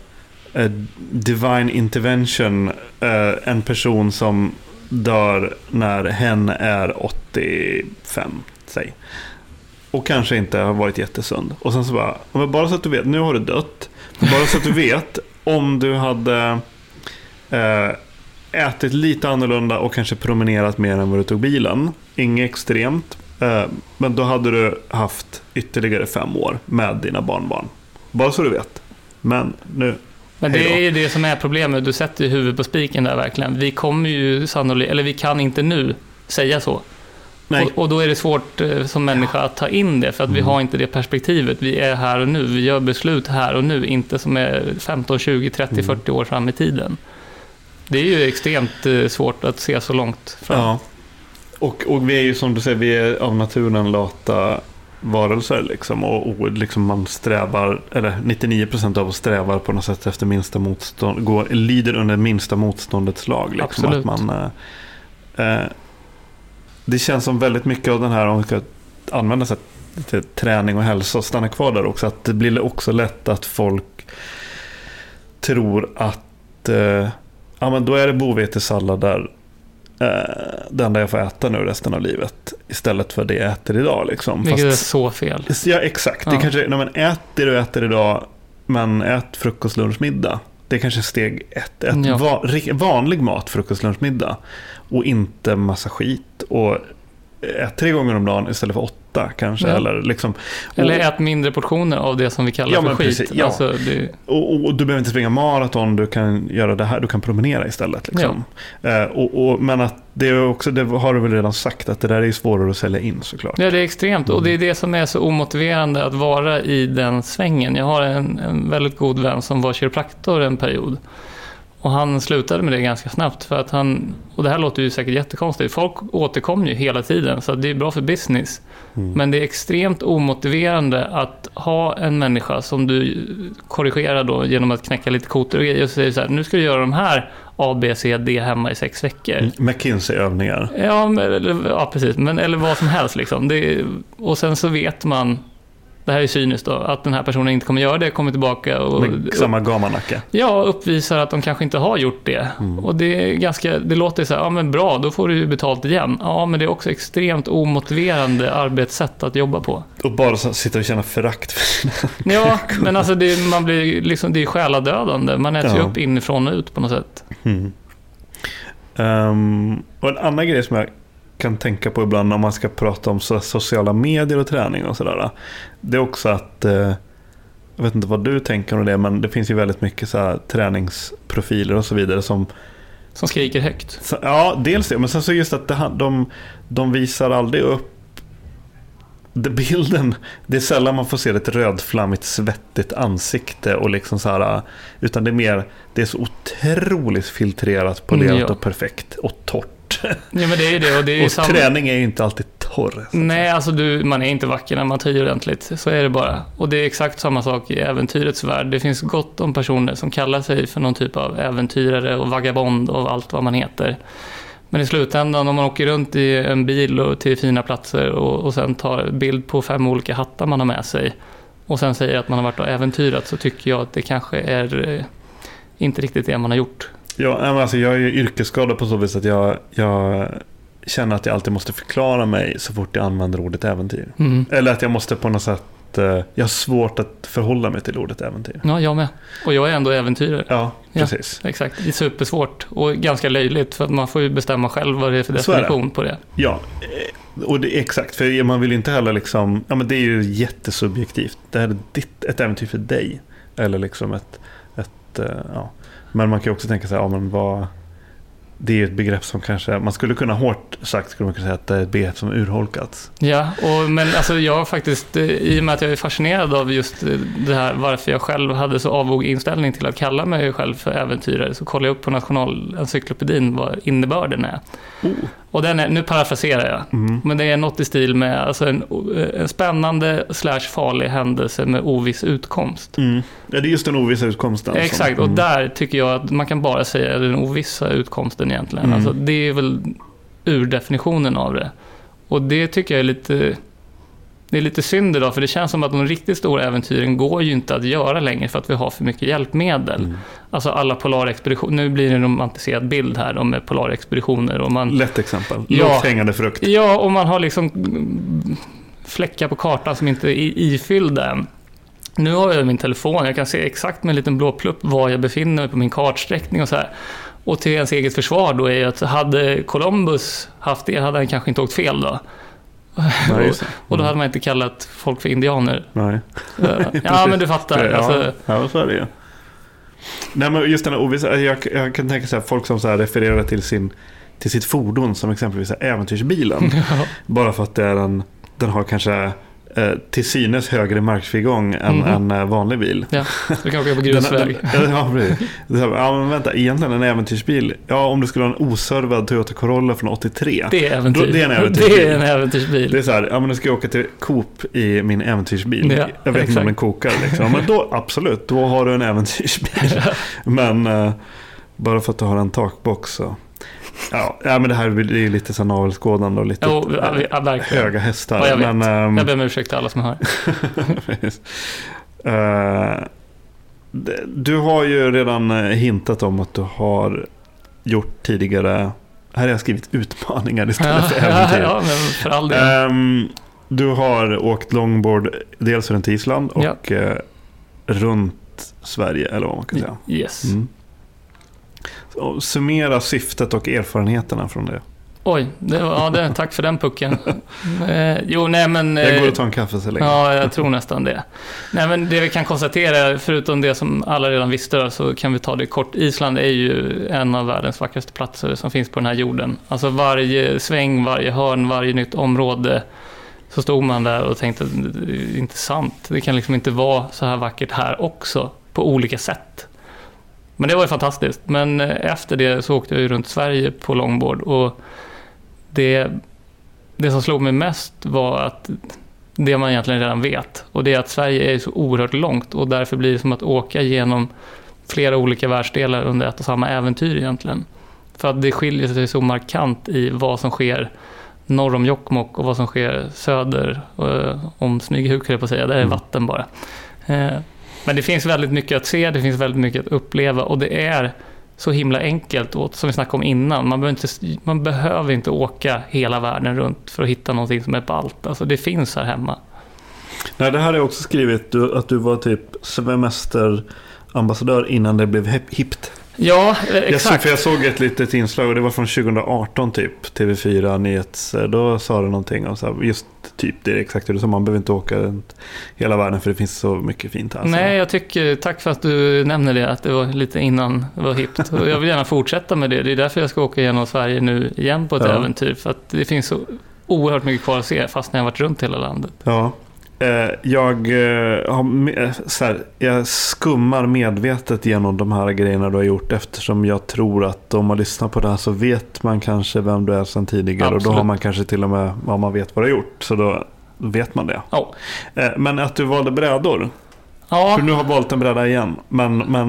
divine intervention, en person som dör när hen är 85, säg. Och kanske inte har varit jättesund. Och sen så bara så att du vet, nu har du dött. Bara så att du vet, om du hade ätit lite annorlunda och kanske promenerat mer än vad du tog bilen. Inget extremt. Men då hade du haft ytterligare 5 år med dina barnbarn. Bara så du vet. Men det är ju det som är problemet. Du sätter ju huvudet på spiken där verkligen. Vi kommer ju sannolikt, eller vi kan inte nu säga så. Och då är det svårt som människa att ta in det, för att vi har inte det perspektivet. Vi är här och nu. Vi gör beslut här och nu, inte som är 15, 20, 30, 40 år fram i tiden. Det är ju extremt svårt att se så långt fram. Ja. Och vi är ju, som du säger, vi är av naturen lata varelser liksom, och liksom man strävar, eller 99% av oss strävar på något sätt efter minsta motstånd, lider under minsta motståndets lag liksom. Absolut. Att man det känns som väldigt mycket av den här, om vi ska använda sig till träning och hälsa och stanna kvar där också, att det blir också lätt att folk tror att ja, men då är det bovetesallad där det enda jag får äta nu resten av livet istället för det jag äter idag liksom. Vilket är så fel. Ja, exakt. Ja. Det kanske, när man äter idag, men ät frukost, lunch, middag. Det är kanske steg 1. Vanlig mat, frukost, lunch, middag. Och inte massa skit. Och ät 3 gånger om dagen istället för 8 kanske. Ja. Eller ät mindre portioner av det som vi kallar för skit. Precis, ja. Alltså, och du behöver inte springa maraton, du kan göra det här, du kan promenera istället liksom. Ja. Men att det är också, det har du väl redan sagt, att det där är svårare att sälja in såklart. Ja, det är extremt, och det är det som är så omotiverande att vara i den svängen. Jag har en väldigt god vän som var kiropraktor en period. Och han slutade med det ganska snabbt, för att och det här låter ju säkert jättekonstigt, folk återkommer ju hela tiden, så det är bra för business. Men det är extremt omotiverande att ha en människa som du korrigerar då genom att knäcka lite kotor och grejer och säger så här: nu ska du göra de här A, B, C, D hemma i 6 veckor. McKinsey-övningar. Ja, precis. Eller vad som helst liksom. Och sen så vet man, det här är cyniskt då, att den här personen inte kommer göra det, kommer tillbaka och samma gamanacka. Ja, uppvisar att de kanske inte har gjort det. Och det är ganska, det låter så här, ja men bra, då får du ju betalt igen. Ja, men det är också extremt omotiverande arbetssätt att jobba på. Och bara så sitta och känna förakt för sina. Ja, men alltså man blir liksom, det är själadödande. Man äter ju upp inifrån och ut på något sätt. Och en annan grej som jag kan tänka på ibland om man ska prata om sociala medier och träning och sådär, det är också att jag vet inte vad du tänker om det, men det finns ju väldigt mycket så här träningsprofiler och så vidare som skriker högt. Så, ja, dels det, men sen så just att de visar aldrig upp bilden. Det är sällan man får se ett rödflammigt svettigt ansikte och liksom så här, utan det är så otroligt filtrerat, polerat och perfekt och torrt. Ja, men det är ju det, och det är ju och träning är ju inte alltid torr. Nej, alltså man är inte vacker när man tar i ordentligt. Så är det bara. Och det är exakt samma sak i äventyrets värld. Det finns gott om personer som kallar sig för någon typ av äventyrare och vagabond och allt vad man heter. Men i slutändan, om man åker runt i en bil och till fina platser och sen tar bild på 5 olika hattar man har med sig och sen säger att man har varit och äventyrat, så tycker jag att det kanske är inte riktigt det man har gjort. Ja, alltså jag är ju yrkesskadad på så vis att jag känner att jag alltid måste förklara mig så fort jag använder ordet äventyr. Eller att jag måste på något sätt, jag har svårt att förhålla mig till ordet äventyr. Ja, jag med. Och jag är ändå äventyrare. Ja, precis. Ja, exakt. Det är supersvårt och ganska löjligt, för att man får ju bestämma själv vad det är för definition på det. Ja, och det är exakt. För man vill inte heller liksom, ja men det är ju jättesubjektivt. Det här är ett äventyr för dig. Eller liksom ja. Men man kan ju också tänka sig, ja men det är ett begrepp som kanske, man skulle kunna hårt sagt skulle man kunna säga att det är ett begrepp som urholkats. Ja, men alltså jag faktiskt, i och med att jag är fascinerad av just det här, varför jag själv hade så avog inställning till att kalla mig själv för äventyrare, så kollade jag upp på Nationalencyklopedin vad innebörden är. Och den är, nu parafraserar jag, men det är något i stil med alltså en spännande / farlig händelse med oviss utkomst. Ja, det är just den ovissa utkomsten. Exakt, och där tycker jag att man kan bara säga den ovissa utkomsten egentligen. Alltså, det är väl urdefinitionen av det. Och det tycker jag är lite synd idag, för det känns som att de riktigt stora äventyren går ju inte att göra längre för att vi har för mycket hjälpmedel. Alltså alla polarexpeditioner, nu blir det en romantiserad bild här om polarexpeditioner. Och man, lätt exempel, lågt hängande frukt. Ja, och man har liksom fläckar på kartan som inte är ifyllda än. Nu har jag min telefon, jag kan se exakt med en liten blå plupp var jag befinner mig på min kartsträckning och så här. Och till ens eget försvar då är att hade Columbus haft det, hade han kanske inte åkt fel då. Och då hade man inte kallat folk för indianer. Nej. Ja, men du fattar. Alltså. Ja, så är det ju. Nej, men just den här ovissa, jag kan tänka sig folk som så här refererar till sitt fordon som exempelvis äventyrsbilen. Bara för att det är den har kanske till synes högre markfrigång än en vanlig bil. Ja, du kan åka på grusväg. Ja, precis. Ja, men vänta, egentligen en äventyrsbil. Ja, om du skulle ha en oservad Toyota Corolla från 83. Det är äventyr. Det är en äventyrsbil. Det är en äventyrsbil. Det är så här, ja men nu ska jag åka till Coop i min äventyrsbil. Ja, jag vet inte om den kokar liksom. Men då, absolut, då har du en äventyrsbil. Men bara för att du har en takbox så. Ja, men det här är ju lite så navelskådande och lite höga hästar. Ja, jag vet. Men, jag ber om ursäkt till alla som hör. Du har ju redan hintat om att du har gjort tidigare, här har jag skrivit utmaningar istället för äventyr. Ja, men för all del. Du har åkt longboard dels runt Island och runt Sverige, eller vad man kan säga. Yes. Summera syftet och erfarenheterna från det. Oj, tack för den pucken. Men jag går och tar en kaffe så länge. Ja, jag tror nästan det. Nej, men det vi kan konstatera, förutom det som alla redan visste, så kan vi ta det kort. Island är ju en av världens vackraste platser som finns på den här jorden. Alltså varje sväng, varje hörn, varje nytt område, så stod man där och tänkte, det är inte sant. Det kan liksom inte vara så här vackert här också, på olika sätt. Men det var ju fantastiskt. Men efter det så åkte jag ju runt Sverige på longboard. Och det som slog mig mest var att det man egentligen redan vet. Och det är att Sverige är så oerhört långt. Och därför blir det som att åka genom flera olika världsdelar under ett och samma äventyr egentligen. För att det skiljer sig så markant i vad som sker norr om Jokkmokk och vad som sker söder om Smygehuk, på att säga. Det är vatten bara. Men det finns väldigt mycket att se, det finns väldigt mycket att uppleva, och det är så himla enkelt, och som vi snackade om innan, man behöver inte åka hela världen runt för att hitta någonting som är ballt. Alltså det finns här hemma. Nej, det här har jag också skrivit, att du var typ semesterambassadör innan det blev hippt. Ja, exakt. Jag såg ett litet inslag och det var från 2018 typ, TV4 Nyhets. Då sa det någonting om så här, just typ det är exakt det som man behöver inte åka runt hela världen för det finns så mycket fint här. Nej, jag tycker, tack för att du nämner det, att det var lite innan det var hippt. Och jag vill gärna fortsätta med det. Det är därför jag ska åka genom Sverige nu igen på ett äventyr. För att det finns så oerhört mycket kvar att se fast när jag varit runt hela landet. Ja. Jag skummar medvetet genom de här grejerna du har gjort eftersom jag tror att om man lyssnar på det här så vet man kanske vem du är sedan tidigare. Absolut. Och då har man kanske till och med vad man vet vad du har gjort, så då vet man det. Ja. Men att du valde brädor. Ja. För nu har valt en bräda igen. Men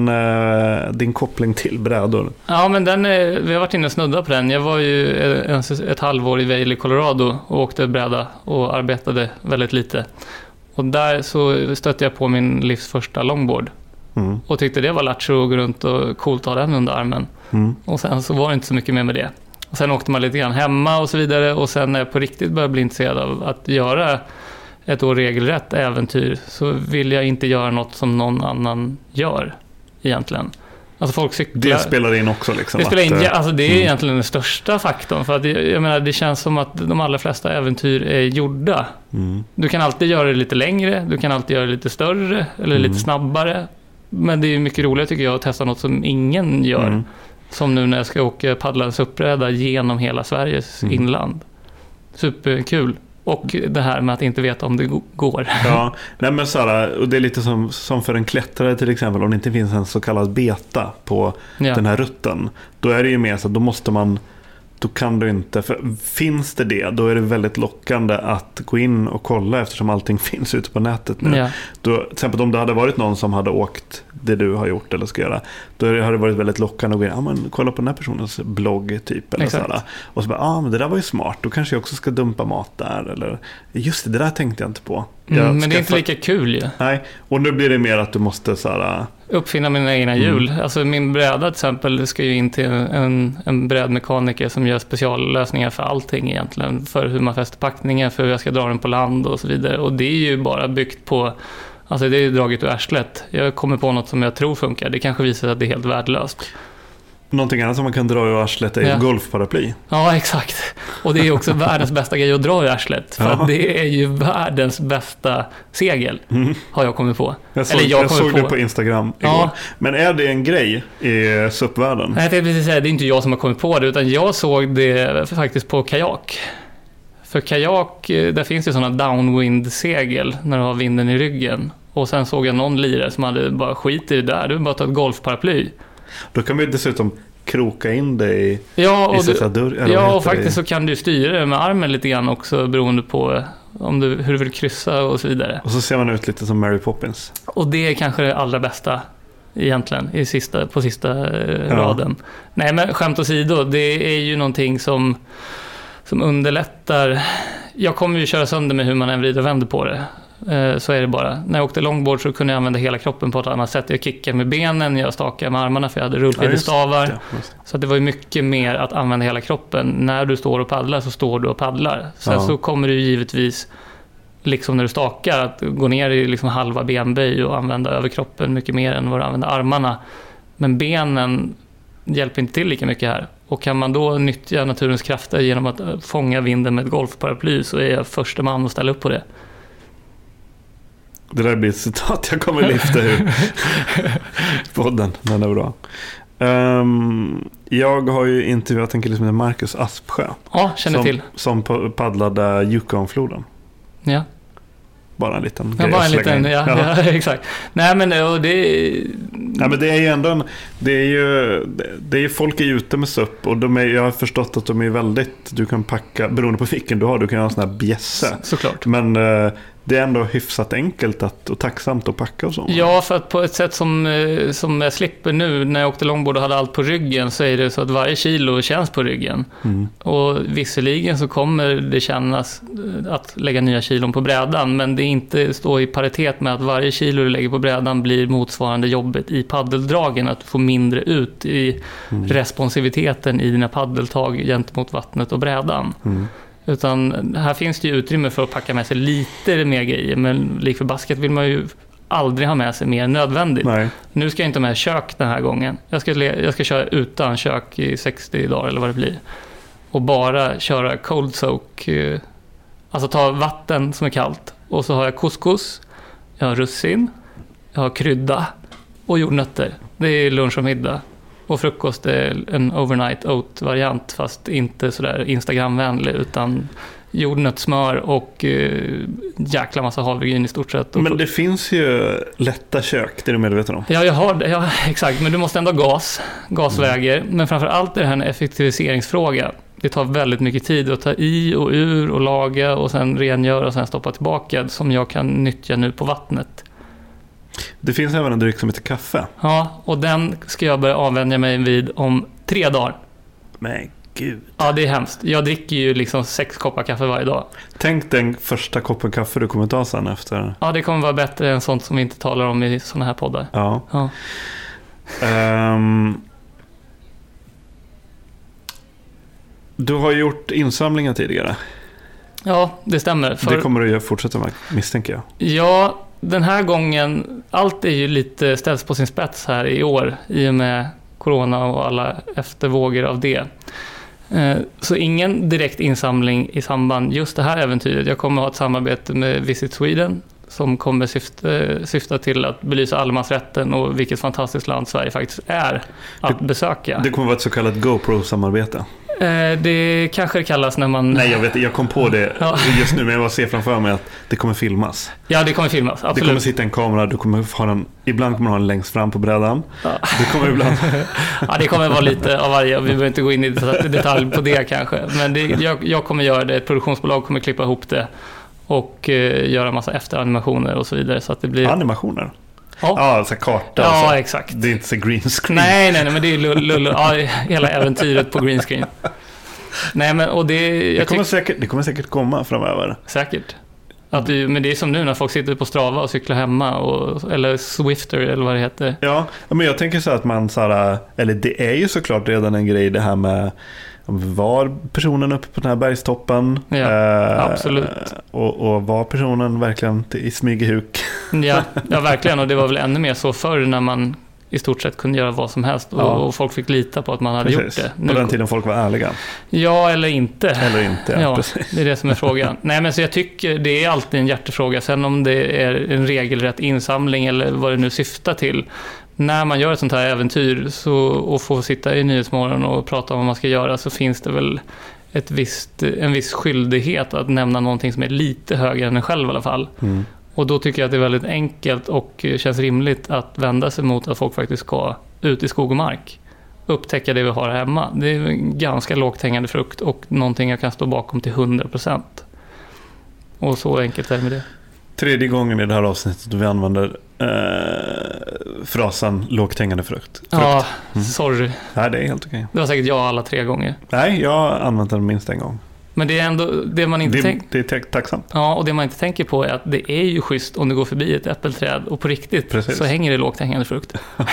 din koppling till brädor. Ja, men vi har varit inne och snuddat på den. Jag var ju ett halvår i Vail i Colorado och åkte bräda och arbetade väldigt lite. Och där så stötte jag på min livs första longboard. Mm. Och tyckte det var lattjo att gå runt och coolt att ha den under armen. Mm. Och sen så var det inte så mycket mer med det. Och sen åkte man lite grann hemma och så vidare. Och sen när jag på riktigt började bli intresserad av att göra ett år regelrätt äventyr så vill jag inte göra något som någon annan gör egentligen. Alltså folk cyklar. Det spelar in också liksom. Det spelar in, alltså det är egentligen den största faktorn för att jag menar, det känns som att de allra flesta äventyr är gjorda. Mm. Du kan alltid göra det lite längre, du kan alltid göra det lite större eller lite snabbare. Men det är mycket roligare tycker jag att testa något som ingen gör. Mm. Som nu när jag ska åka paddla en SUP-bräda genom hela Sveriges inland. Superkul. Och det här med att inte veta om det går. Ja, nej men Sara, och det är lite som för en klättrare till exempel. Om det inte finns en så kallad beta på den här rutten. Då är det ju mer så att då måste man, då kan du inte, för finns det, då är det väldigt lockande att gå in och kolla eftersom allting finns ute på nätet nu. Ja. Då, till exempel om det hade varit någon som hade åkt det du har gjort eller ska göra, då hade det varit väldigt lockande att gå in, men kolla på den här personens blogg typ eller sådär. Och så bara, men det där var ju smart, då kanske jag också ska dumpa mat där eller just det där tänkte jag inte på. Men det är inte lika kul ju. Nej, och nu blir det mer att du måste såhär uppfinna mina egna hjul. Alltså min bräda till exempel ska ju in till en brädmekaniker som gör speciallösningar för allting egentligen. För hur man fäster packningar, för hur jag ska dra den på land och så vidare. Och det är ju bara byggt på, alltså det är draget ur arslet. Jag kommer på något som jag tror funkar. Det kanske visar att det är helt värdelöst. Någonting annat som man kan dra ur arslet är ju golfparaply. Ja, exakt. Och det är också världens bästa grej att dra ur arslet. För att det är ju världens bästa segel, har jag kommit på. Jag såg det på Instagram igår. Ja. Men är det en grej i SUP-världen? Nej, det är inte jag som har kommit på det, utan jag såg det faktiskt på kajak. För kajak, där finns det sådana downwind-segel när du har vinden i ryggen. Och sen såg jag någon lirare som hade bara skit i det där. Du bara ta ett golfparaply. Då kan vi dessutom kroka in det i dörr. Ja, och faktiskt så kan du styra det med armen lite grann också beroende på hur du vill kryssa och så vidare. Och så ser man ut lite som Mary Poppins. Och det är kanske det allra bästa egentligen på sista raden. Nej, men skämt åsido, det är ju någonting som underlättar. Jag kommer ju köra sönder med hur man än vrider och vänder på det. Så är det bara. När jag åkte longboard så kunde jag använda hela kroppen på ett annat sätt. Jag kickade med benen, jag stakade med armarna för jag hade rullskidestavar. Så det var ju mycket mer att använda hela kroppen. När du står och paddlar så står du och paddlar. Sen så kommer du givetvis, liksom när du stakar, att gå ner i liksom halva benböj och använda överkroppen mycket mer än vad du använder armarna. Men benen hjälper inte till lika mycket här. Och kan man då nyttja naturens krafter genom att fånga vinden med ett golfparaply så är jag första man att ställa upp på det. Det där blir ett citat jag kommer lyfta ur podden, den är bra. Jag har ju intervjuat en kille som heter Marcus Aspsjö. Ja, känner till. Som paddlade Yukonfloden. Ja. Bara en liten grej. Ja, bara en liten, ja, exakt. Nej, men det är ju ändå det är folk är ute med SUP och jag har förstått att de är väldigt, du kan packa, beroende på vilken du har, du kan ha en sån här bjässe. Såklart. Men det är ändå hyfsat enkelt och tacksamt att packa och så. Ja, för att på ett sätt som jag slipper nu, när jag åkte longboard och hade allt på ryggen, så är det så att varje kilo känns på ryggen. Och visserligen så kommer det kännas att lägga nya kilon på brädan, men det inte står i paritet med att varje kilo du lägger på brädan blir motsvarande jobbet i paddeldragen, att få mindre ut i responsiviteten i dina paddeltag gentemot vattnet och brädan. Utan här finns det ju utrymme för att packa med sig lite mer grejer, men lik för basket vill man ju aldrig ha med sig mer än nödvändigt. Nej. Nu ska jag inte ha med kök den här gången. Jag ska köra utan kök i 60 dagar eller vad det blir. Och bara köra cold soak. Alltså ta vatten som är kallt. Och så har jag couscous, jag har russin, jag har krydda och jordnötter. Det är lunch och middag. Och frukost är en overnight oat-variant, fast inte sådär Instagram-vänlig, utan jordnötssmör och jäkla massa havregryn i stort sett. Men det finns ju lätta kök, det är du medveten om. Ja, jag har det. Ja, exakt. Men du måste ändå ha gasväger. Men framför allt är det här en effektiviseringsfråga. Det tar väldigt mycket tid att ta i och ur och laga och sen rengöra och sen stoppa tillbaka, som jag kan nyttja nu på vattnet. Det finns även en dryck som heter kaffe. Ja, och den ska jag börja avvänja mig vid om 3 dagar. Men gud. Ja, det är hemskt. Jag dricker ju liksom 6 koppar kaffe varje dag. Tänk den första koppen kaffe du kommer ta sen efter. Ja, det kommer vara bättre än sånt som vi inte talar om i såna här poddar. Ja. Du har gjort insamlingar tidigare. Ja, det stämmer. Det kommer du fortsätta med, misstänker jag. Ja, den här gången, allt är ju lite ställs på sin spets här i år i och med corona och alla eftervågor av det. Så ingen direkt insamling i samband just det här äventyret. Jag kommer ha ett samarbete med Visit Sweden som kommer syfta till att belysa allemansrätten och vilket fantastiskt land Sverige faktiskt är att besöka. Det kommer vara ett så kallat GoPro-samarbete. Det kanske det kallas när man... Nej, jag vet, jag kom på det just nu, men jag bara ser framför mig att det kommer filmas. Ja, det kommer filmas, absolut. Det kommer sitta en kamera, du kommer ha den, ibland kommer man ha den längst fram på brädan. Ja. Det kommer ibland... Ja, det kommer vara lite av varje, vi behöver inte gå in i detalj på det kanske. Men jag kommer göra det, ett produktionsbolag kommer klippa ihop det och göra massa efteranimationer och så vidare. Så att det blir... Animationer? Ja, så karta. Ja, alltså. Exakt. Det är inte så green screen. Nej, men det är lull. Ja, hela äventyret på green screen. Nej, men och det kommer säkert komma framöver. Säkert. Men det är som nu när folk sitter på Strava och cyklar hemma eller Swifter eller vad det heter. Ja, men jag tänker så att man eller det är ju såklart redan en grej det här med var personen uppe på den här bergstoppen. Ja, absolut. Och var personen verkligen i smygehuk. Ja, verkligen. Och det var väl ännu mer så förr när man i stort sett kunde göra vad som helst och folk fick lita på att man hade gjort det. På den tiden folk var ärliga. Ja, eller inte. Ja, precis. Det är det som är frågan. Nej, men så jag tycker det är alltid en hjärtefråga. Sen om det är en regelrätt insamling eller vad det nu syftar till. När man gör ett sånt här äventyr och får sitta i Nyhetsmorgon och prata om vad man ska göra, så finns det väl en viss skyldighet att nämna någonting som är lite högre än en själv i alla fall. Mm. Och då tycker jag att det är väldigt enkelt och känns rimligt att vända sig mot att folk faktiskt ska ut i skog och mark. Upptäcka det vi har hemma. Det är en ganska lågt hängande frukt och någonting jag kan stå bakom till 100%. Och så enkelt är det med det. 3:e gången i det här avsnittet då vi använder frasen lågt hängande frukt. Ja, sorry. Nej, det är helt okej. Det var säkert jag alla 3 gånger. Nej, jag har använt den minst en gång. Men det är ändå det man inte tänker. Det är tacksamt. Ja, och det man inte tänker på är att det är ju schysst om du går förbi ett äppelträd och på riktigt så hänger det lågt hängande frukt.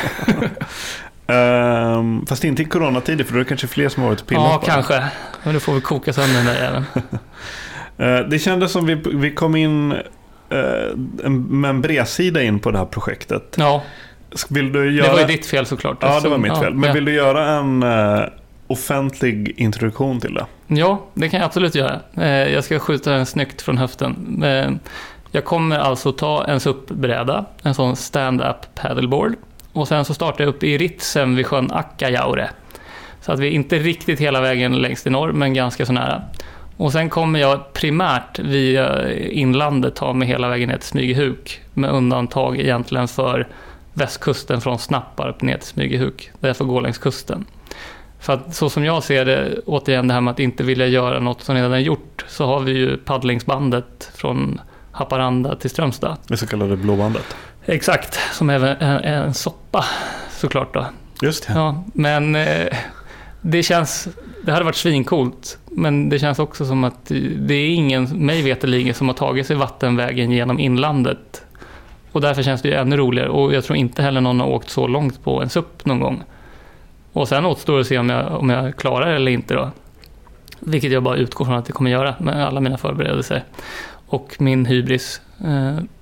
Fast inte i coronatider, för då är det kanske fler som har varit och pillat. Ja, kanske. Men då får vi koka sönder den där även. Det kändes som vi kom in med en bredsida in på det här projektet. Ja. Vill du göra... Det var ju ditt fel såklart. Ja, det var mitt fel. Men vill du göra en offentlig introduktion till det? Ja, det kan jag absolut göra. Jag ska skjuta den snyggt från höften. Jag kommer alltså ta en SUP-bräda, en sån stand-up paddleboard. Och sen så startar jag upp i Ritsem vid sjön Akkajaure. Så att vi är inte riktigt hela vägen längst i norr, men ganska så nära. Och sen kommer jag primärt via inlandet ta mig hela vägen ner till Smygehuk. Med undantag egentligen för västkusten från Snapparp ner till Smygehuk. Där jag får gå längs kusten. För att så som jag ser det, återigen det här med att inte vilja göra något som redan är gjort, så har vi ju paddlingsbandet från Haparanda till Strömstad. Det så kallade blåbandet. Exakt, som även är en soppa såklart då. Just det. Ja, men det hade varit svincoolt, men det känns också som att det är ingen, mig veterligen, som har tagit sig vattenvägen genom inlandet. Och därför känns det ju ännu roligare, och jag tror inte heller någon har åkt så långt på en SUP någon gång. Och sen återstår att se om jag klarar det eller inte då. Vilket jag bara utgår från att jag kommer göra med alla mina förberedelser. Och min hybris.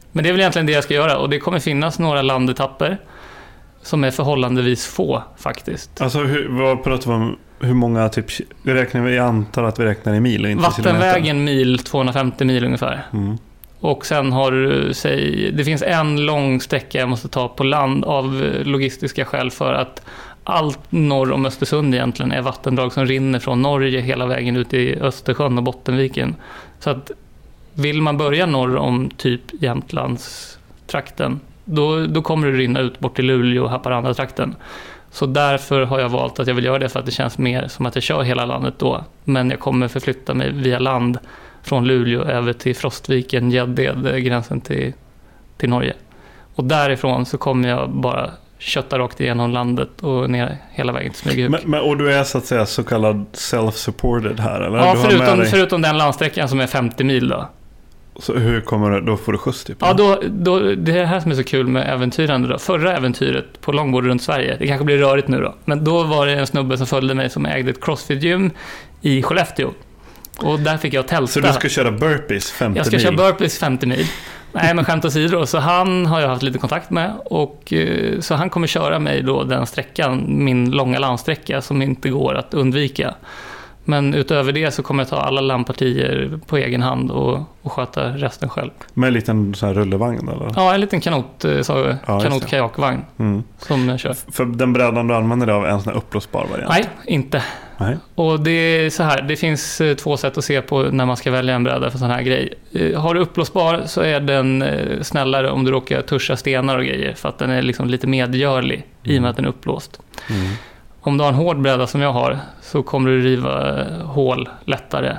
Men det är väl egentligen det jag ska göra. Och det kommer finnas några landetapper som är förhållandevis få faktiskt. Alltså vad pratar vi om? Hur många typ räknar vi? Jag antar att vi räknar i mil och inte vattenvägen mil, 250 mil ungefär. Och sen har du, det finns en lång sträcka jag måste ta på land av logistiska skäl, för att allt norr om Östersund egentligen är vattendrag som rinner från Norge hela vägen ut i Östersjön och Bottenviken. Så att vill man börja norr om typ Jämtlandstrakten, då kommer det rinna ut bort till Luleå och Haparanda-trakten. Så därför har jag valt att jag vill göra det, för att det känns mer som att jag kör hela landet då. Men jag kommer förflytta mig via land från Luleå över till Frostviken, Gäddede, gränsen till Norge. Och därifrån så kommer jag bara kötta rakt igenom landet och ner hela vägen till Smygehuk. Och du är så att säga så kallad self-supported här, eller? Ja, förutom den landsträckan som är 50 mil då. Så hur kommer det, då får du skjuts typ? Ja, då, det är det här som är så kul med äventyrande då. Förra äventyret på långbord runt Sverige, det kanske blir rörigt nu då, men då var det en snubbe som följde mig som ägde ett CrossFit-gym i Skellefteå. Och där fick jag tälta. Så du ska köra burpees 50 mil? Jag ska köra burpees 50 mil. Nej, men skämt åsido. Så han har jag haft lite kontakt med. Och så han kommer köra mig då den sträckan, min långa landsträcka som inte går att undvika. Men utöver det så kommer jag ta alla landpartier på egen hand och sköta resten själv. Med en liten sån här rullevagn eller? Ja, en liten kanot-kajakvagn som jag kör. För den brädan du använder av en sån här uppblåsbar variant? Nej, inte. Nej. Och det är så här, det finns 2 sätt att se på när man ska välja en bräda för sån här grej. Har du uppblåsbar så är den snällare om du råkar tuscha stenar och grejer, för att den är liksom lite medgörlig i och med att den är uppblåst. Om du har en hård bräda som jag har så kommer du riva hål lättare.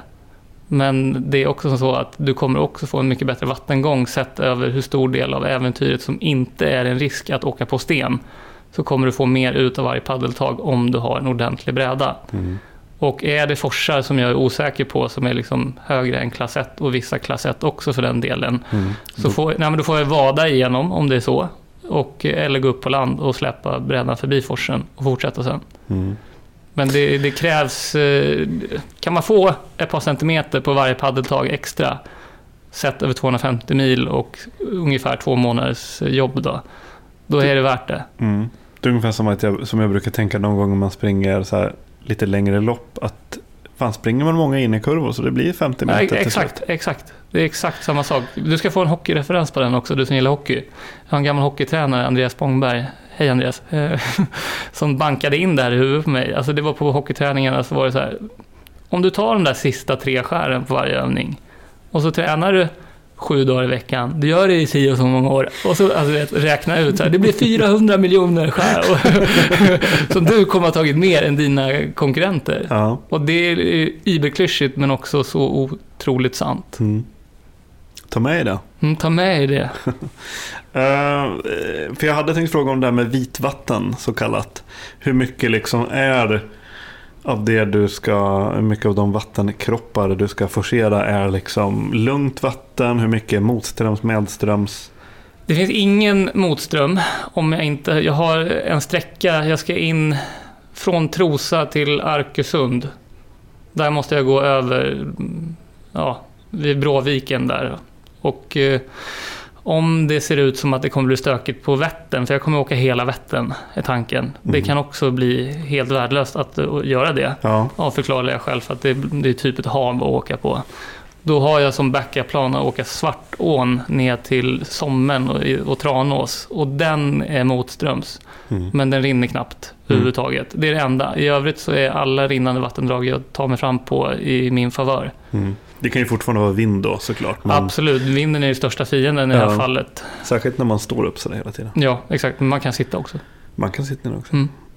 Men det är också så att du kommer också få en mycket bättre vattengång sett över hur stor del av äventyret som inte är en risk att åka på sten. Så kommer du få mer ut av varje paddeltag om du har en ordentlig bräda. Och är det forsar som jag är osäker på, som är liksom högre än klass 1 och vissa klass 1 också för den delen, så då får jag vada igenom om det är så. Eller gå upp på land och släppa brädan förbi forsen och fortsätta sen. Men det krävs, kan man få ett par centimeter på varje paddeltag extra sett över 250 mil och ungefär 2 månaders jobb då är det värt det. Det är ungefär som jag brukar tänka någon gång om man springer så här lite längre lopp, att fan, springer man många in i kurvor så det blir 50 meter. Exakt. Det är exakt samma sak. Du ska få en hockeyreferens på den också, du som gillar hockey. Jag har en gammal hockeytränare, Andreas Bångberg. Hej Andreas. Som bankade in det här i huvudet på mig. Alltså det var på hockeyträningarna, så var det så här: om du tar de där sista 3 skären på varje övning och så tränar du 7 dagar i veckan. Du gör det i 10 och så många år. Och så räkna ut så här, det blir 400 miljoner skär som du kommer att ha tagit mer än dina konkurrenter. Ja. Och det är iberklyschigt men också så otroligt sant. Ta med det. Ta med det. För jag hade tänkt fråga om det här med vitvatten så kallat. Hur mycket liksom är av det du ska, hur mycket av de vattenkroppar du ska forcera är liksom lugnt vatten, hur mycket är motströms, medströms? Det finns ingen motström om jag har en sträcka, jag ska in från Trosa till Arkösund. Där måste jag gå över vid Bråviken där. Och om det ser ut som att det kommer bli stökigt på Vättern, för jag kommer åka hela Vättern är tanken. Det kan också bli helt värdelöst att göra det. Av förklarliga skäl, för att det är typ ett hav att åka på. Då har jag som backup-plan att åka Svartån ner till Sommen och Tranås. Och den är motströms. Men den rinner knappt överhuvudtaget. Det är det enda. I övrigt så är alla rinnande vattendrag jag tar mig fram på i min favör. Det kan ju fortfarande vara vind då såklart. Men... Absolut, vinden är ju största fienden i det här fallet. Särskilt när man står upp sådär hela tiden. Ja, exakt. Men man kan sitta också. Man kan sitta ner också.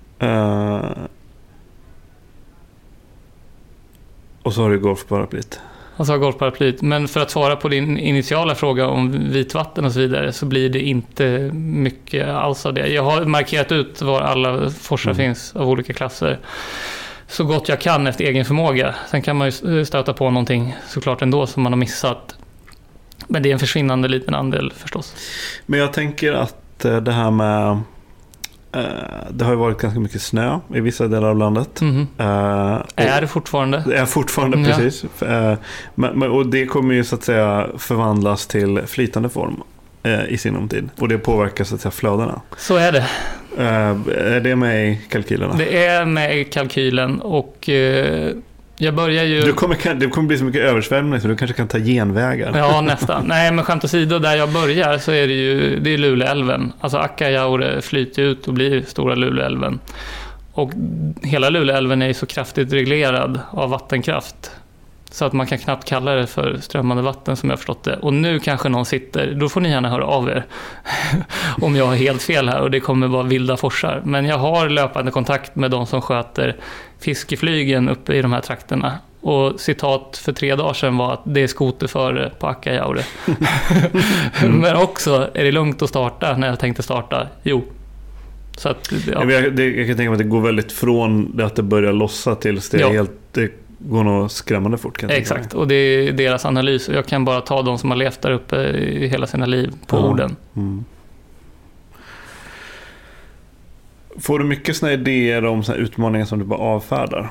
Och så har du golfparaplyt. Och så har golfparaplyt. Men för att svara på din initiala fråga om vitvatten och så vidare, så blir det inte mycket alls av det. Jag har markerat ut var alla forsar finns av olika klasser så gott jag kan efter egen förmåga. Sen kan man ju stöta på någonting såklart ändå som man har missat. Men det är en försvinnande liten andel förstås. Men jag tänker att det här med det har ju varit ganska mycket snö i vissa delar av landet. Är det fortfarande? Det är fortfarande, precis. Och det kommer ju så att säga förvandlas till flytande form. i sinom tid. Och det påverkar så att säga flödena. Så är det. Är det med i kalkylerna? Det är med i kalkylen och jag börjar ju... Det kommer bli så mycket översvämning så du kanske kan ta genvägar. Ja, nästan. Nej, men skämt åsido, där jag börjar så är det är Luleälven. Alltså Akkajaure flyter ut och blir stora Luleälven. Och hela Luleälven är ju så kraftigt reglerad av vattenkraft. Så att man kan knappt kalla det för strömmande vatten som jag förstått det. Och nu kanske någon sitter, då får ni gärna höra av er om jag har helt fel här och det kommer vara vilda forsar. Men jag har löpande kontakt med de som sköter fiskeflygen uppe i de här trakterna. Och citat för 3 dagar sedan var att det är skoterföre på Akkajaure. Men också, är det lugnt att starta när jag tänkte starta? Jo. Så att, ja. Jag kan tänka mig att det går väldigt från det att det börjar lossa tills det är helt... Det går nog skrämmande fort. Exakt, och det är deras analys. Och jag kan bara ta de som har levt där uppe i hela sina liv på orden. Mm. Får du mycket såna idéer om såna utmaningar som du bara avfärdar?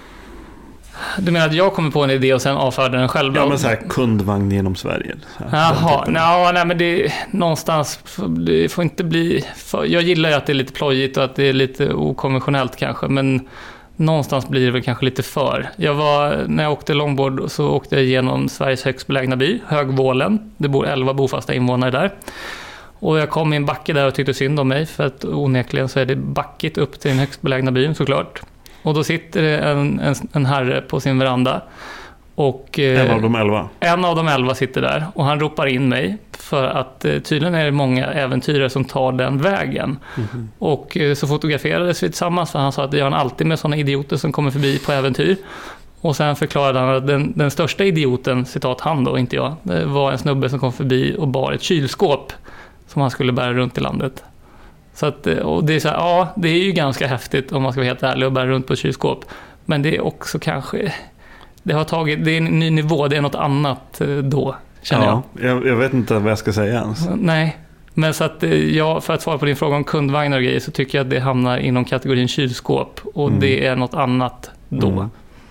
Du menar att jag kommer på en idé och sen avfärdar den själv? Ja, men så här kundvagn genom Sverige. Jaha, nej, men det någonstans, det får inte bli... Jag gillar ju att det är lite plojigt och att det är lite okonventionellt kanske, men någonstans blir det väl kanske lite för. När jag åkte longboard så åkte jag genom Sveriges högst belägna by, Högvålen. Det bor 11 bofasta invånare där. Och jag kom i en backe där och tyckte synd om mig, för att onekligen så är det backigt upp till den högst belägna byn såklart. Och då sitter det en herre på sin veranda. Och, en av de 11? En av de 11 sitter där och han ropar in mig för att tydligen är det många äventyrare som tar den vägen. Mm-hmm. Och så fotograferades vi tillsammans, för han sa att det gör han alltid med sådana idioter som kommer förbi på äventyr. Och sen förklarade han att den största idioten, citat han då, inte jag, det var en snubbe som kom förbi och bar ett kylskåp som han skulle bära runt i landet. Så att, och det är så här, ja, det är ju ganska häftigt om man ska vara helt ärlig och bära runt på ett kylskåp. Men det är också kanske... Det är en ny nivå, det är något annat då, känner jag. Jag vet inte vad jag ska säga ens. Nej, men så att för att svara på din fråga om kundvagnar och grejer, så tycker jag att det hamnar inom kategorin kylskåp. Och det är något annat då.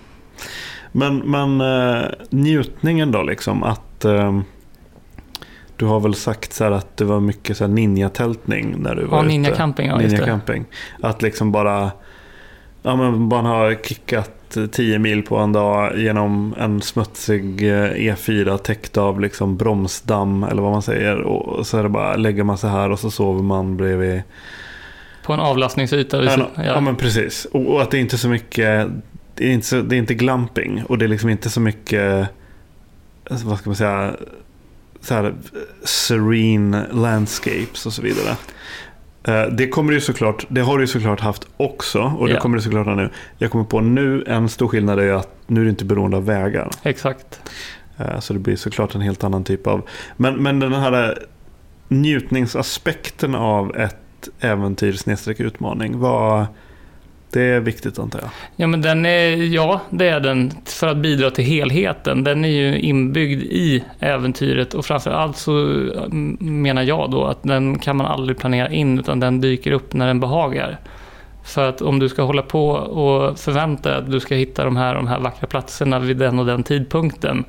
Men njutningen då liksom, att du har väl sagt så här att det var mycket så här ninja-tältning när du var ute. Ninja-camping, ja, just det. Ninja-camping. Att liksom bara man har kickat 10 mil på en dag genom en smutsig E4 täckt av liksom bromsdamm eller vad man säger, och så är det bara, lägger man sig här och så sover man bredvid på en avlastningsyta. Ja, men precis. Och att det är inte så mycket, det är inte glamping, och det är liksom inte så mycket, vad ska man säga, så här serene landscapes och så vidare. Det har du ju såklart haft också, och det kommer du såklart ha nu. Jag kommer på nu, en stor skillnad är att nu är det inte beroende av vägar. Exakt. Så det blir såklart en helt annan typ av... Men den här njutningsaspekten av ett äventyr/utmaning, det är viktigt, antar jag. Ja, men det är den, för att bidra till helheten. Den är ju inbyggd i äventyret, och framförallt så menar jag då att den kan man aldrig planera in, utan den dyker upp när den behagar. För att om du ska hålla på och förvänta att du ska hitta de här vackra platserna vid den och den tidpunkten,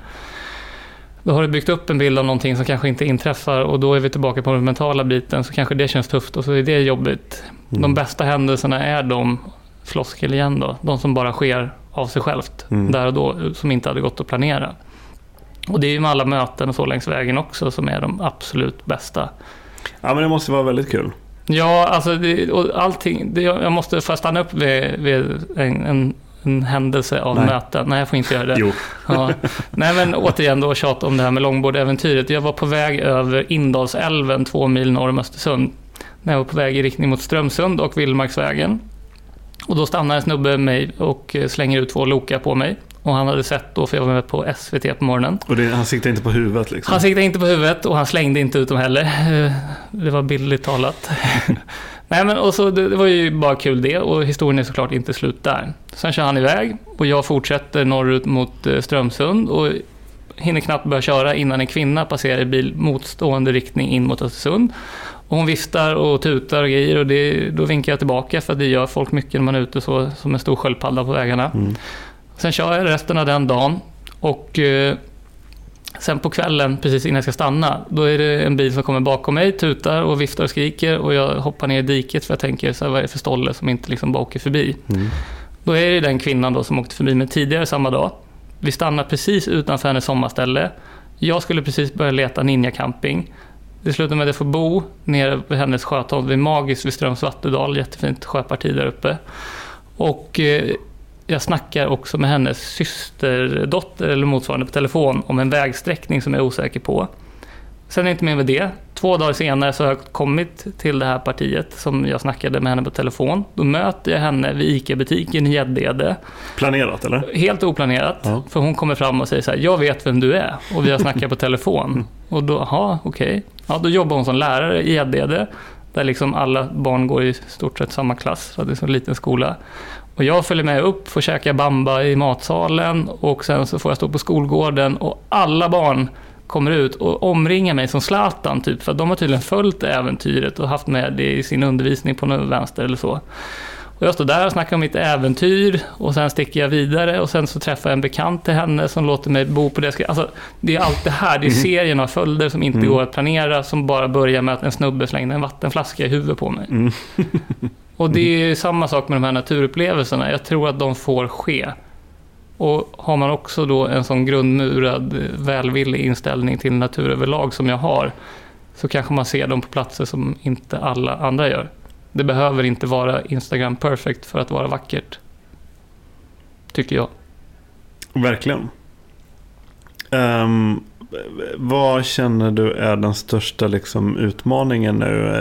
då har du byggt upp en bild av någonting som kanske inte inträffar, och då är vi tillbaka på den mentala biten, så kanske det känns tufft och så är det jobbigt. De bästa händelserna är de, floskel igen då, de som bara sker av sig självt där och då, som inte hade gått att planera. Och det är ju med alla möten och så längs vägen också som är de absolut bästa. Ja, men det måste vara väldigt kul. Ja, alltså och allting, jag måste först stanna upp vid en händelse av möten. Nej, jag får inte göra det. Jo. Ja. Nej, men återigen då tjat om det här med longboard-äventyret. Jag var på väg över Indalsälven 2 mil norr om Östersund. När jag var på väg i riktning mot Strömsund och Vildmarksvägen. Och då stannar en snubbe mig och slänger ut 2 lokar på mig. Och han hade sett då, för jag var med på SVT på morgonen. Och han siktade inte på huvudet liksom? Han siktade inte på huvudet, och han slängde inte ut dem heller. Det var billigt talat. Nej, men och så, det var ju bara kul det, och historien är såklart inte slut där. Sen kör han iväg och jag fortsätter norrut mot Strömsund och hinner knappt börja köra innan en kvinna passerar i bil motstående riktning in mot Östersund. Och hon viftar och tutar och grejer, och då vinkar jag tillbaka, för det gör folk mycket när man är ute så, som en stor sköldpadda på vägarna. Sen kör jag resten av den dagen, och Sen på kvällen, precis innan jag ska stanna, då är det en bil som kommer bakom mig, tutar och viftar och skriker, och jag hoppar ner i diket för jag tänker så här, vad är det för stolle som inte liksom bara åker förbi. Då är det den kvinnan då som åkte förbi mig tidigare samma dag. Vi stannar precis utanför hennes sommarställe. Jag skulle precis börja leta Ninja Camping. Det slutar med att jag får bo nere vid hennes sjötomt vid Magis vid Ströms Vattudal, jättefint sjöparti där uppe. Och jag snackar också med hennes systerdotter eller motsvarande på telefon om en vägsträckning som jag är osäker på. Sen är det inte mer med det. 2 dagar senare så har jag kommit till det här partiet som jag snackade med henne på telefon. Då möter jag henne vid ICA-butiken i Gäddede. Planerat eller? Helt oplanerat. Ja. För hon kommer fram och säger så här, jag vet vem du är. Och vi har snackat på telefon. Och då, okej. Ja, då jobbar hon som lärare i Gäddede. Där liksom alla barn går i stort sett samma klass. Så det är så en liten skola. Och jag följer med upp, får käka bamba i matsalen. Och sen så får jag stå på skolgården. Och alla barn kommer ut och omringar mig som Zlatan typ, för de har tydligen följt äventyret och haft med det i sin undervisning på någon vänster eller så. Och jag står där och snackar om mitt äventyr och sen sticker jag vidare och sen så träffar jag en bekant till henne som låter mig bo på det. Alltså, det är allt det här, det är serien av följder som inte går att planera, som bara börjar med att en snubbe slängde en vattenflaska i huvudet på mig. Och det är samma sak med de här naturupplevelserna. Jag tror att de får ske. Och har man också då en sån grundmurad välvillig inställning till natur överlag som jag har, så kanske man ser dem på platser som inte alla andra gör. Det behöver inte vara Instagram perfect för att vara vackert, tycker jag. Verkligen. Vad känner du är den största liksom, utmaningen nu?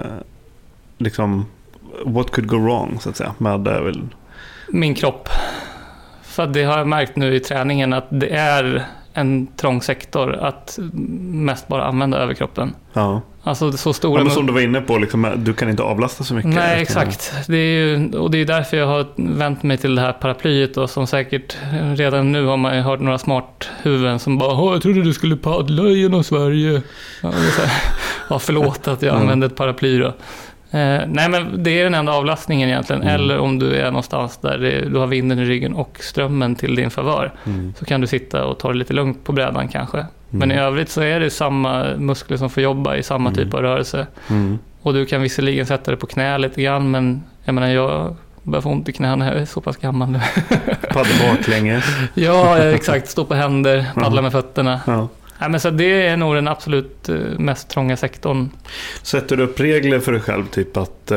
Liksom, what could go wrong så att säga med min kropp. För det har jag märkt nu i träningen att det är en trång sektor att mest bara använda överkroppen. Ja. Alltså så stora... men som du var inne på, liksom, du kan inte avlasta så mycket. Nej, exakt. Det är ju, och det är därför jag har vänt mig till det här paraplyet då, som säkert redan nu har man ju hört några smarthuvuden som bara, jag trodde du skulle paddla genom Sverige. Ja, förlåt att jag använde ett paraply då. Nej, men det är den enda avlastningen egentligen. Eller om du är någonstans där du har vinden i ryggen och strömmen till din favör, så kan du sitta och ta det lite lugnt på brädan kanske. Men i övrigt så är det samma muskler som får jobba i samma typ av rörelse. Och du kan visserligen sätta det på knä lite grann, men jag menar, jag börjar få ont i knäna, jag är så pass gammal nu. Paddla baklänges. Ja, exakt. Stå på händer, paddla med fötterna. Ja. Ja, men så det är nog den absolut mest trånga sektorn. Sätter du upp regler för dig själv, typ att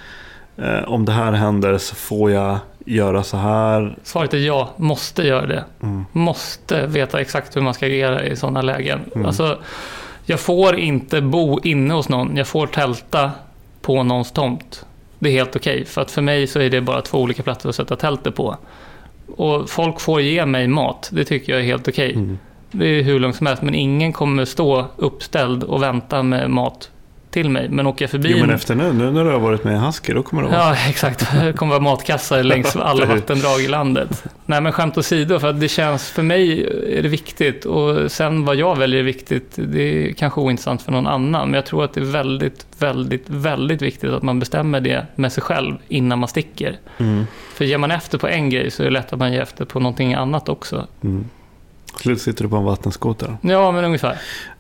om det här händer så får jag göra så här? Svaret är ja, måste göra det. Måste veta exakt hur man ska agera i sådana lägen. Alltså, jag får inte bo inne hos någon, jag får tälta på någons tomt. Det är helt okej, för att för mig så är det bara 2 olika platser att sätta tältet på. Och folk får ge mig mat, det tycker jag är helt okej. Det är hur långt som helst, men ingen kommer stå uppställd och vänta med mat till mig. Men åker jag förbi... Jo, men efter nu när du har varit med i Husky, då kommer det vara... Ja, exakt. Det kommer vara matkassar längs alla vattendrag i landet. Nej, men skämt åsido, för att det känns, för mig är det viktigt. Och sen vad jag väljer är viktigt, det är kanske ointressant för någon annan. Men jag tror att det är väldigt, väldigt, väldigt viktigt att man bestämmer det med sig själv innan man sticker. För ger man efter på en grej så är det lätt att man ger efter på någonting annat också. Slut sitter du på en vattenskoter. Ja, men ungefär.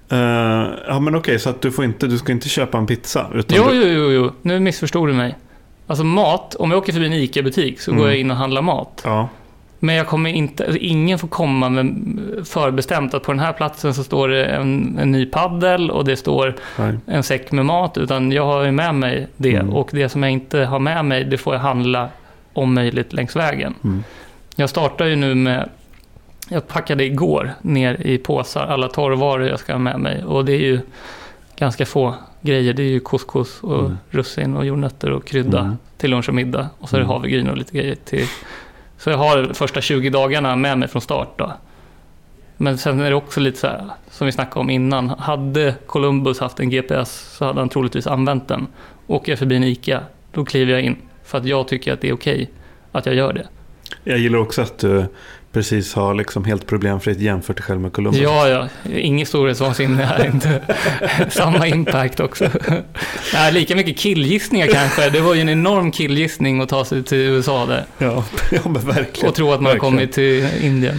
Ja, men okej, så att du ska inte köpa en pizza? Utan Jo. Nu missförstod du mig. Alltså mat, om jag åker förbi en ICA-butik så går jag in och handlar mat. Ja. Men jag kommer inte, alltså ingen får komma med förbestämt att på den här platsen så står det en ny paddel och det står en säck med mat, utan jag har ju med mig det. Och det som jag inte har med mig, det får jag handla om möjligt längs vägen. Jag startar ju nu med... Jag packade igår ner i påsar alla torrvaror jag ska ha med mig. Och det är ju ganska få grejer. Det är ju couscous och russin och jordnötter och krydda till lunch och middag. Och så är det havregryn och lite grejer till. Så jag har första 20 dagarna med mig från start då. Men sen är det också lite så här, som vi snackade om innan. Hade Columbus haft en GPS så hade han troligtvis använt den. Åker jag förbi en ICA, då kliver jag in. För att jag tycker att det är okej att jag gör det. Jag gillar också att du precis har liksom helt problemfritt jämfört dig själv med Columbus. Ja. Ingen storhetsvansinne här, inte. Samma impact också. Ja, lika mycket killgissningar kanske. Det var ju en enorm killgissning att ta sig till USA där. Ja, men verkligen. Och tro att man har kommit till Indien.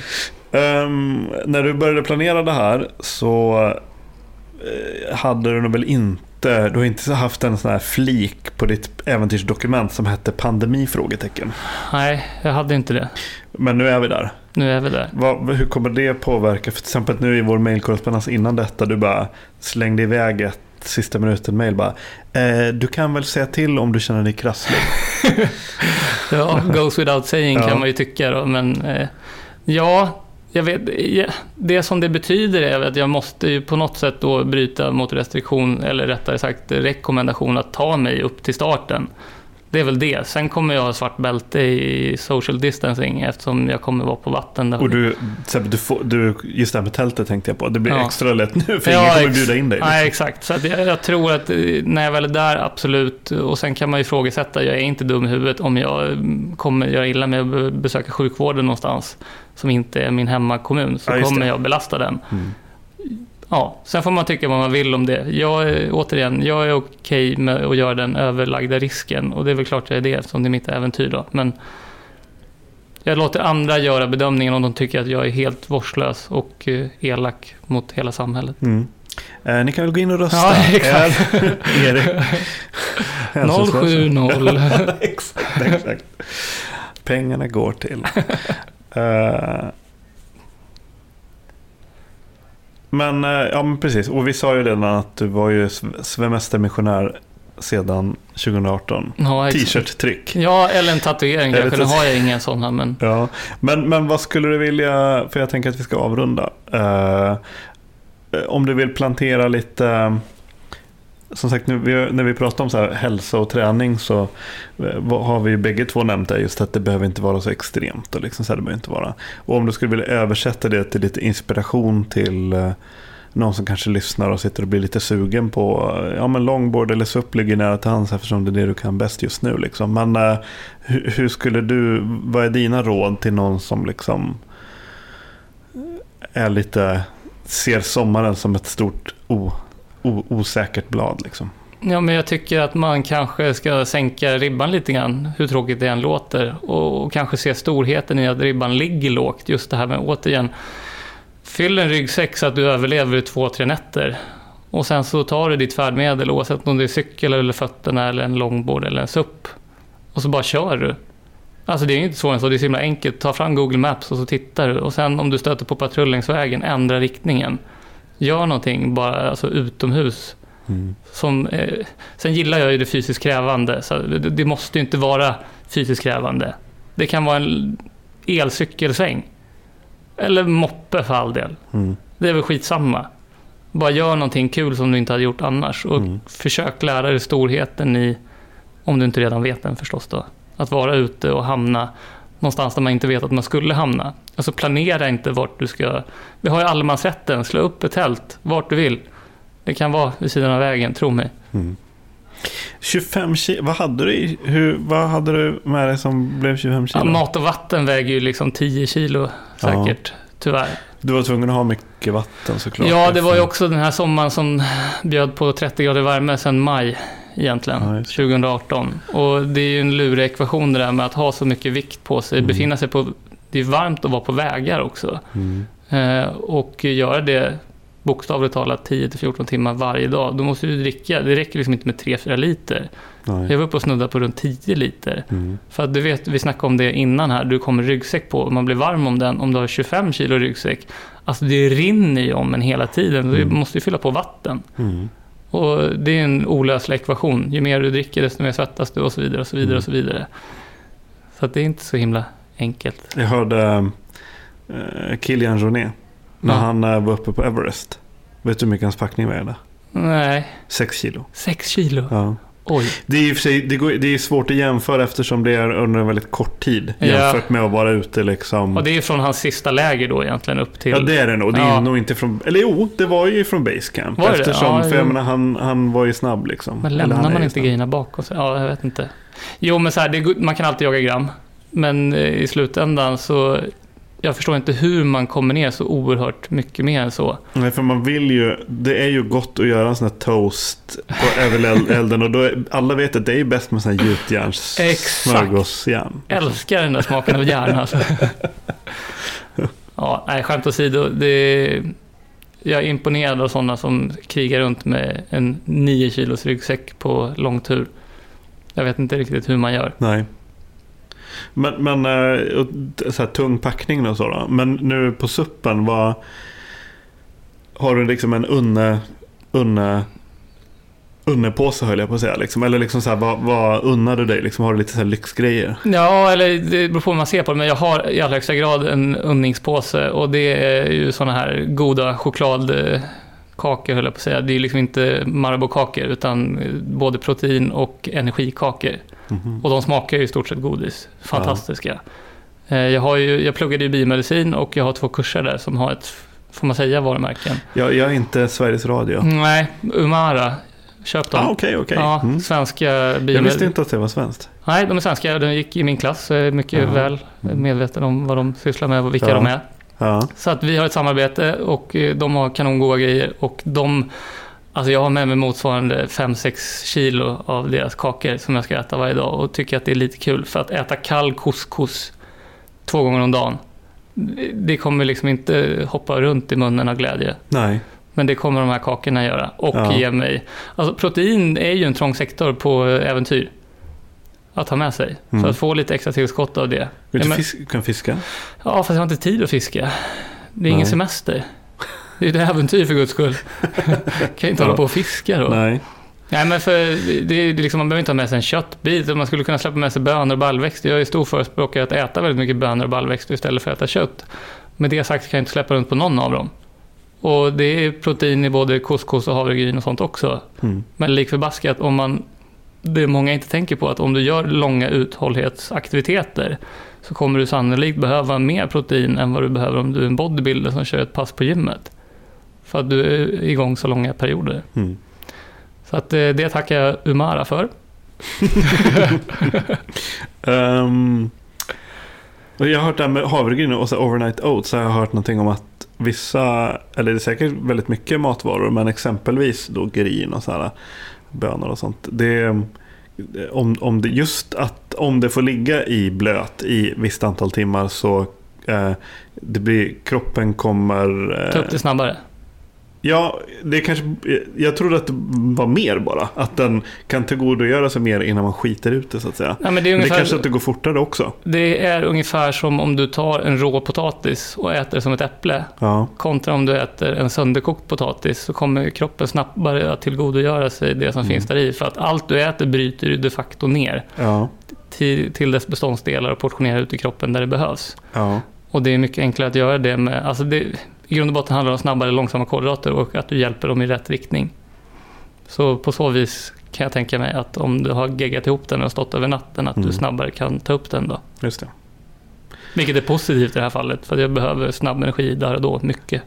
När du började planera det här så hade du nog väl inte, du har inte haft en sån här flik på ditt äventyrsdokument som hette pandemi? Nej, jag hade inte det. Men nu är vi där. Nu är vi där. Hur kommer det påverka? För till exempel nu i vår mejlkorrespondens innan detta, du bara slängde iväg ett sista minuten mejl bara, du kan väl säga till om du känner dig krasslig. Ja, goes without saying kan man ju tycka då, men ja, jag vet, det som det betyder är att jag måste ju på något sätt då bryta mot restriktion, eller rättare sagt rekommendation att ta mig upp till starten. Det är väl det. Sen kommer jag ha svart bälte i social distancing eftersom jag kommer vara på vatten. Där. Och du just det här med tältet tänkte jag på. Det blir extra lätt nu för ingen kommer bjuda in dig. Liksom. Nej, exakt. Så att jag tror att när jag väl är där, absolut. Och sen kan man ju ifrågasätta, jag är inte dum i huvudet om jag kommer göra illa med att besöka sjukvården någonstans som inte är min hemmakommun. Så kommer jag belasta den. Ja, sen får man tycka vad man vill om det. Jag är okej med att göra den överlagda risken. Och det är väl klart jag är det eftersom det är mitt äventyr då. Men jag låter andra göra bedömningen om de tycker att jag är helt vårdslös och elak mot hela samhället. Ni kan väl gå in och rösta. Ja, exakt. Erik. 070. Exakt. Pengarna går till... Men precis. Och vi sa ju redan att du var ju svemstermissionär sedan 2018. Ja, T-shirt-tryck. Ja, eller en tatuering. Nu har jag ingen sån här. Men... Ja. Men vad skulle du vilja, för jag tänker att vi ska avrunda. Om du vill plantera lite... Som sagt, när vi pratar om så här hälsa och träning så har vi ju bägge två nämnt det, just att det behöver inte vara så extremt och liksom så här, det behöver inte vara. Och om du skulle vilja översätta det till lite inspiration till någon som kanske lyssnar och sitter och blir lite sugen på longboard eller SUP ligger nära till hands eftersom det är det du kan bäst just nu liksom. Men hur skulle vad är dina råd till någon som liksom är lite, ser sommaren som ett stort osäkert blad liksom. Ja, men jag tycker att man kanske ska sänka ribban lite grann, hur tråkigt det än låter, och kanske se storheten i att ribban ligger lågt. Just det här med, återigen, fyll en ryggsäck så att du överlever 2-3 nätter. Och sen så tar du ditt färdmedel, oavsett om det är cykel eller fötterna eller en longboard eller en SUP. Och så bara kör du. Alltså det är inte så, det är så himla enkelt. Ta fram Google Maps och så tittar du. Och sen om du stöter på patrull längs vägen, ändra riktningen. Gör någonting bara alltså utomhus. Sen gillar jag ju det fysiskt krävande. Så det måste ju inte vara fysiskt krävande. Det kan vara en elcykelsväng. Eller moppe för all del. Det är väl skitsamma. Bara gör någonting kul som du inte hade gjort annars. Och försök lära dig storheten i, om du inte redan vet den förstås då, att vara ute och hamna någonstans där man inte vet att man skulle hamna. Alltså planera inte vart du ska. Vi har ju allemansrätten, slå upp ett tält vart du vill. Det kan vara vid sidan av vägen, tro mig. 25 kilo, vad hade du med dig som blev 25 kilo? Ja, mat och vatten väger ju liksom 10 kilo säkert, tyvärr. Du var tvungen att ha mycket vatten såklart. Ja, det var ju också den här sommaren som bjöd på 30 grader värme sedan maj egentligen, 2018. Och det är ju en lurig ekvation det där med att ha så mycket vikt på sig, befinna sig på, det är varmt att vara på vägar också. Och göra det bokstavligt talat 10-14 timmar varje dag, då måste du dricka, det räcker liksom inte med 3-4 liter. Jag var uppe och snudda på runt 10 liter. För att du vet, vi snackade om det innan här, du kommer ryggsäck på, man blir varm om den, om du har 25 kilo ryggsäck, alltså det rinner ju om en hela tiden, du måste ju fylla på vatten. Och det är en olöslig ekvation, ju mer du dricker desto mer svettas du och så vidare och så vidare och så vidare. Så att det är inte så himla enkelt. Jag hörde Kilian Jornet när han var uppe på Everest. Vet du hur mycket hans packning vägde? Nej. 6 kilo. 6 kilo? Ja. Oj. Det är i och för sig, det är svårt att jämföra eftersom det är under en väldigt kort tid jämfört med att vara ute liksom. Och det är från hans sista läger då egentligen upp till... Ja, det är det nog. Det är nog inte från... Eller jo, det var ju från Basecamp. Var det? Eftersom, för jag menar, han var ju snabb liksom. Men lämnar man inte grejerna bakom sig? Ja, jag vet inte. Jo, men så här, man kan alltid jaga gram. Men i slutändan så... Jag förstår inte hur man kommer ner så oerhört mycket mer än så. Nej, för man vill ju... Det är ju gott att göra en sån här toast på överelden. Och då alla vet att det är ju bäst med sån här gjutjärns smörgåsjärn. Älskar den där smaken av järn alltså. Ja, nej, skämt åsido. Jag är imponerad av sådana som krigar runt med en 9 kilos ryggsäck på långtur. Jag vet inte riktigt hur man gör. Nej. Men så här, tung packning och så då. Men nu på suppen, har du liksom en unnepåse, höll jag på att säga liksom? Eller liksom så här, vad unnar du dig liksom? Har du lite så här lyxgrejer? Ja, eller det beror på hur man ser på det, men jag har i allra högsta grad en unningspåse, och det är ju såna här goda chokladkakor, höll jag på att säga. Det är liksom inte Marabou-kakor utan både protein och energikakor. Och de smakar ju i stort sett godis. Fantastiska. Ja. Jag pluggade ju biomedicin och jag har 2 kurser där som har ett, får man säga, varumärken. Jag är inte Sveriges Radio. Nej, Umara. Köp dem. Okej. Ja, svenska Jag visste inte att det var svenskt. Nej, de är svenska. De gick i min klass. Så jag är mycket väl medveten om vad de sysslar med och vilka de är. Ja. Så att vi har ett samarbete och de har kanongoda grejer. Och alltså jag har med mig motsvarande 5-6 kilo av deras kakor som jag ska äta varje dag. Och tycker att det är lite kul, för att äta kall couscous 2 gånger om dagen, det kommer liksom inte hoppa runt i munnen av glädje. Nej. Men det kommer de här kakorna göra. Och ge mig... Alltså protein är ju en trång sektor på äventyr att ha med sig. För att få lite extra tillskott av det. Vill du kan fiska? Ja, fast jag har inte tid att fiska. Det är ingen semester. Det är ett äventyr för guds skull. Kan inte hålla på och fiska då. Nej, men för det är liksom, man behöver inte ha med sig en köttbit. Man skulle kunna släppa med sig bönor och baljväxter. Jag är stor förespråkare att äta väldigt mycket bönor och baljväxter istället för att äta kött. Med det sagt kan jag inte släppa runt på någon av dem. Och det är protein i både couscous och havregryn och sånt också. Men likförbaskat, det många inte tänker på, att om du gör långa uthållighetsaktiviteter så kommer du sannolikt behöva mer protein än vad du behöver om du är en bodybuilder som kör ett pass på gymmet. För att du är igång så långa perioder. Så att det tackar jag Umara för. Jag har hört det här med havregryn och så overnight oats, så har jag hört någonting om att vissa, eller det är säkert väldigt mycket matvaror, men exempelvis då gryn och så här bönor och sånt, om det får ligga i blöt i visst antal timmar, så kroppen kommer ta upp det snabbare. Ja, jag trodde att det var mer bara. Att den kan tillgodogöra sig mer innan man skiter ut det, så att säga. Ja, men det kanske att det går fortare också. Det är ungefär som om du tar en rå potatis och äter som ett äpple. Ja. Kontra om du äter en sönderkokt potatis, så kommer kroppen snabbare att tillgodogöra sig det som finns där i. För att allt du äter bryter du de facto ner till dess beståndsdelar och portionerar ut i kroppen där det behövs. Ja. Och det är mycket enklare att göra det med... Alltså i grund och botten handlar det om snabbare, långsamma kolhydrater och att du hjälper dem i rätt riktning. Så på så vis kan jag tänka mig att om du har geggat ihop den och stått över natten, att du snabbare kan ta upp den då. Just det. Vilket är positivt i det här fallet, för jag behöver snabb energi där och då, mycket.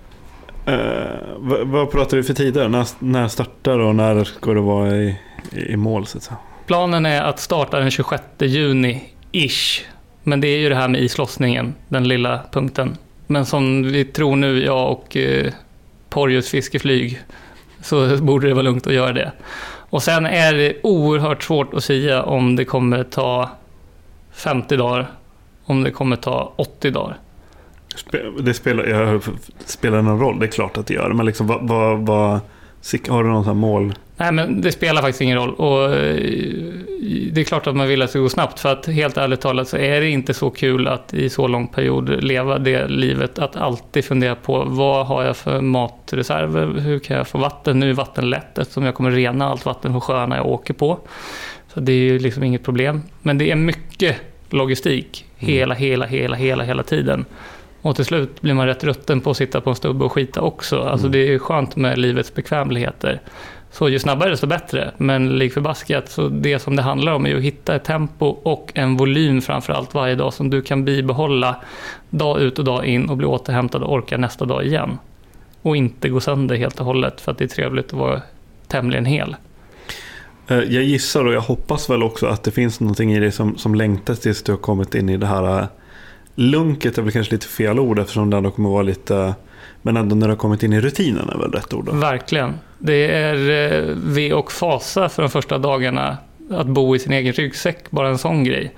Vad pratar du för tider? När startar och när ska det vara i mål, så att säga? Planen är att starta den 26 juni-ish. Men det är ju det här med islossningen, den lilla punkten. Men som vi tror nu, jag och Porjus fiskeflyg, så borde det vara lugnt att göra det. Och sen är det oerhört svårt att säga om det kommer ta 50 dagar, om det kommer ta 80 dagar. Det spelar någon roll, det är klart att det gör. Men liksom, har du någon sån här mål? Nej, men det spelar faktiskt ingen roll. Och det är klart att man vill att det ska gå snabbt. För att helt ärligt talat så är det inte så kul att i så lång period leva det livet. Att alltid fundera på vad har jag för matreserver? Hur kan jag få vatten? Nu är vatten lätt eftersom jag kommer rena allt vatten från sjöarna jag åker på. Så det är ju liksom inget problem. Men det är mycket logistik hela tiden. Och till slut blir man rätt rutten på att sitta på en stubbe och skita också. Alltså det är skönt med livets bekvämligheter. Så ju snabbare desto bättre. Men likförbaskat, så det som det handlar om är ju att hitta ett tempo och en volym framförallt varje dag som du kan bibehålla dag ut och dag in och bli återhämtad och orka nästa dag igen. Och inte gå sönder helt och hållet, för att det är trevligt att vara tämligen hel. Jag gissar och jag hoppas väl också att det finns någonting i det som längtas tills du har kommit in i det här lunket. Är väl kanske lite fel ord eftersom det ändå kommer vara lite... Men ändå när du har kommit in i rutinen är väl rätt ord då? Verkligen. Det är ve och fasa för de första dagarna att bo i sin egen ryggsäck, bara en sån grej.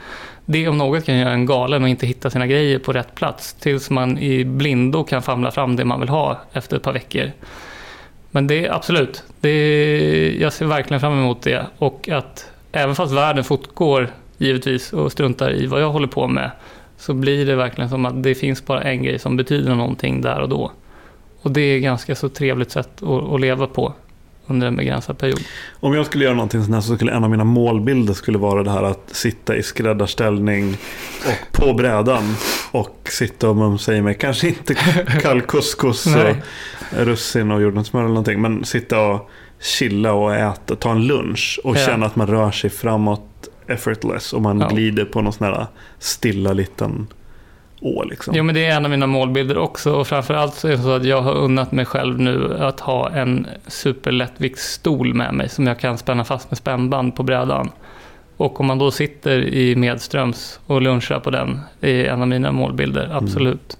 det om något kan göra en galen och inte hitta sina grejer på rätt plats tills man i blindo kan famla fram det man vill ha efter ett par veckor. Men det är absolut, jag ser verkligen fram emot det, och att även fast världen fortgår givetvis och struntar i vad jag håller på med, så blir det verkligen som att det finns bara en grej som betyder någonting där och då. Och det är ganska så trevligt sätt att leva på under en begränsad period. Om jag skulle göra någonting sånt här så skulle en av mina målbilder skulle vara det här att sitta i skräddarställning och på brädan och sitta och mumsa i mig, kanske inte kall couscous och russin och jordnötssmör eller någonting, men sitta och chilla och äta, ta en lunch och känna att man rör sig framåt effortless och man glider på någon sån här stilla liten liksom. Jo, men det är en av mina målbilder också, och framförallt så är det så att jag har unnat mig själv nu att ha en superlättviktsstol med mig som jag kan spänna fast med spännband på brädan. Och om man då sitter i medströms och lunchar på den, är en av mina målbilder, absolut.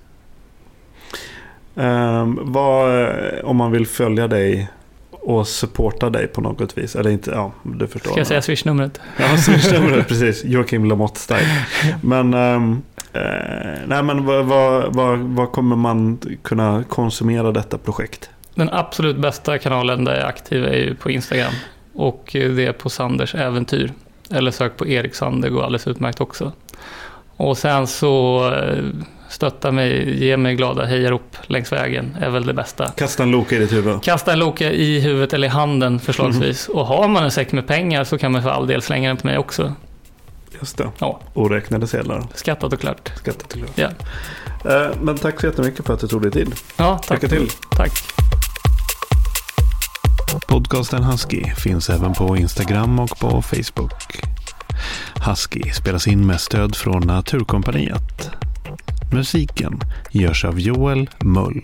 Om man vill följa dig och supporta dig på något vis, eller inte, ja, du förstår. Ska jag säga Swish-numret? Ja, Swish-numret, precis. Joakim Lamotte-style. Men vad kommer man kunna konsumera detta projekt? Den absolut bästa kanalen där jag är aktiv är ju på Instagram, och det är på Sanders äventyr, eller sök på Erik Sander, går alldeles utmärkt också. Och sen så stötta mig, ge mig glada hejarop längs vägen är väl det bästa. Kasta en loka i ditt huvud. Kasta en loka i huvudet eller i handen förslagsvis. Och har man en säck med pengar så kan man för all del slänga den på mig också. Just det. Ja. Oräknade sedlar. Skattat och klart. Ja. Men tack så jättemycket för att du tog dig tid. Ja, tack. Lycka till. Tack. Podcasten Husky finns även på Instagram och på Facebook. Husky spelas in med stöd från Naturkompaniet. Musiken görs av Joel Mull.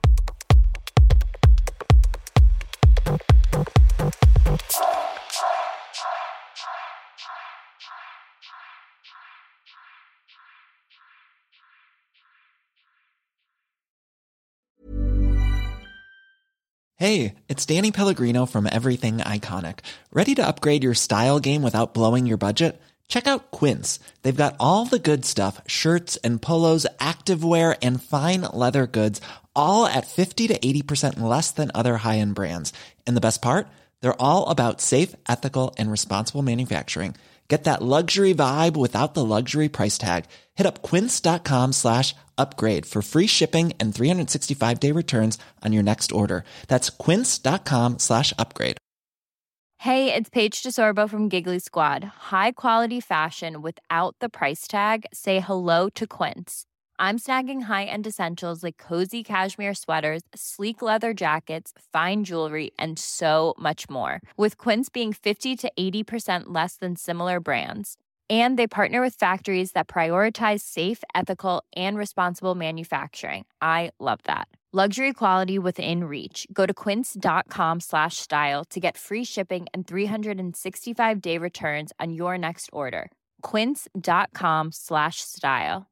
Hey, it's Danny Pellegrino from Everything Iconic. Ready to upgrade your style game without blowing your budget? Check out Quince. They've got all the good stuff, shirts and polos, activewear, and fine leather goods, all at 50 to 80% less than other high-end brands. And the best part? They're all about safe, ethical, and responsible manufacturing. Get that luxury vibe without the luxury price tag. Hit up quince.com/upgrade for free shipping and 365-day returns on your next order. That's quince.com/upgrade. Hey, it's Paige DeSorbo from Giggly Squad. High quality fashion without the price tag. Say hello to Quince. I'm snagging high-end essentials like cozy cashmere sweaters, sleek leather jackets, fine jewelry, and so much more. With Quince being 50 to 80% less than similar brands. And they partner with factories that prioritize safe, ethical, and responsible manufacturing. I love that. Luxury quality within reach. Go to quince.com/style to get free shipping and 365-day returns on your next order. Quince.com/style.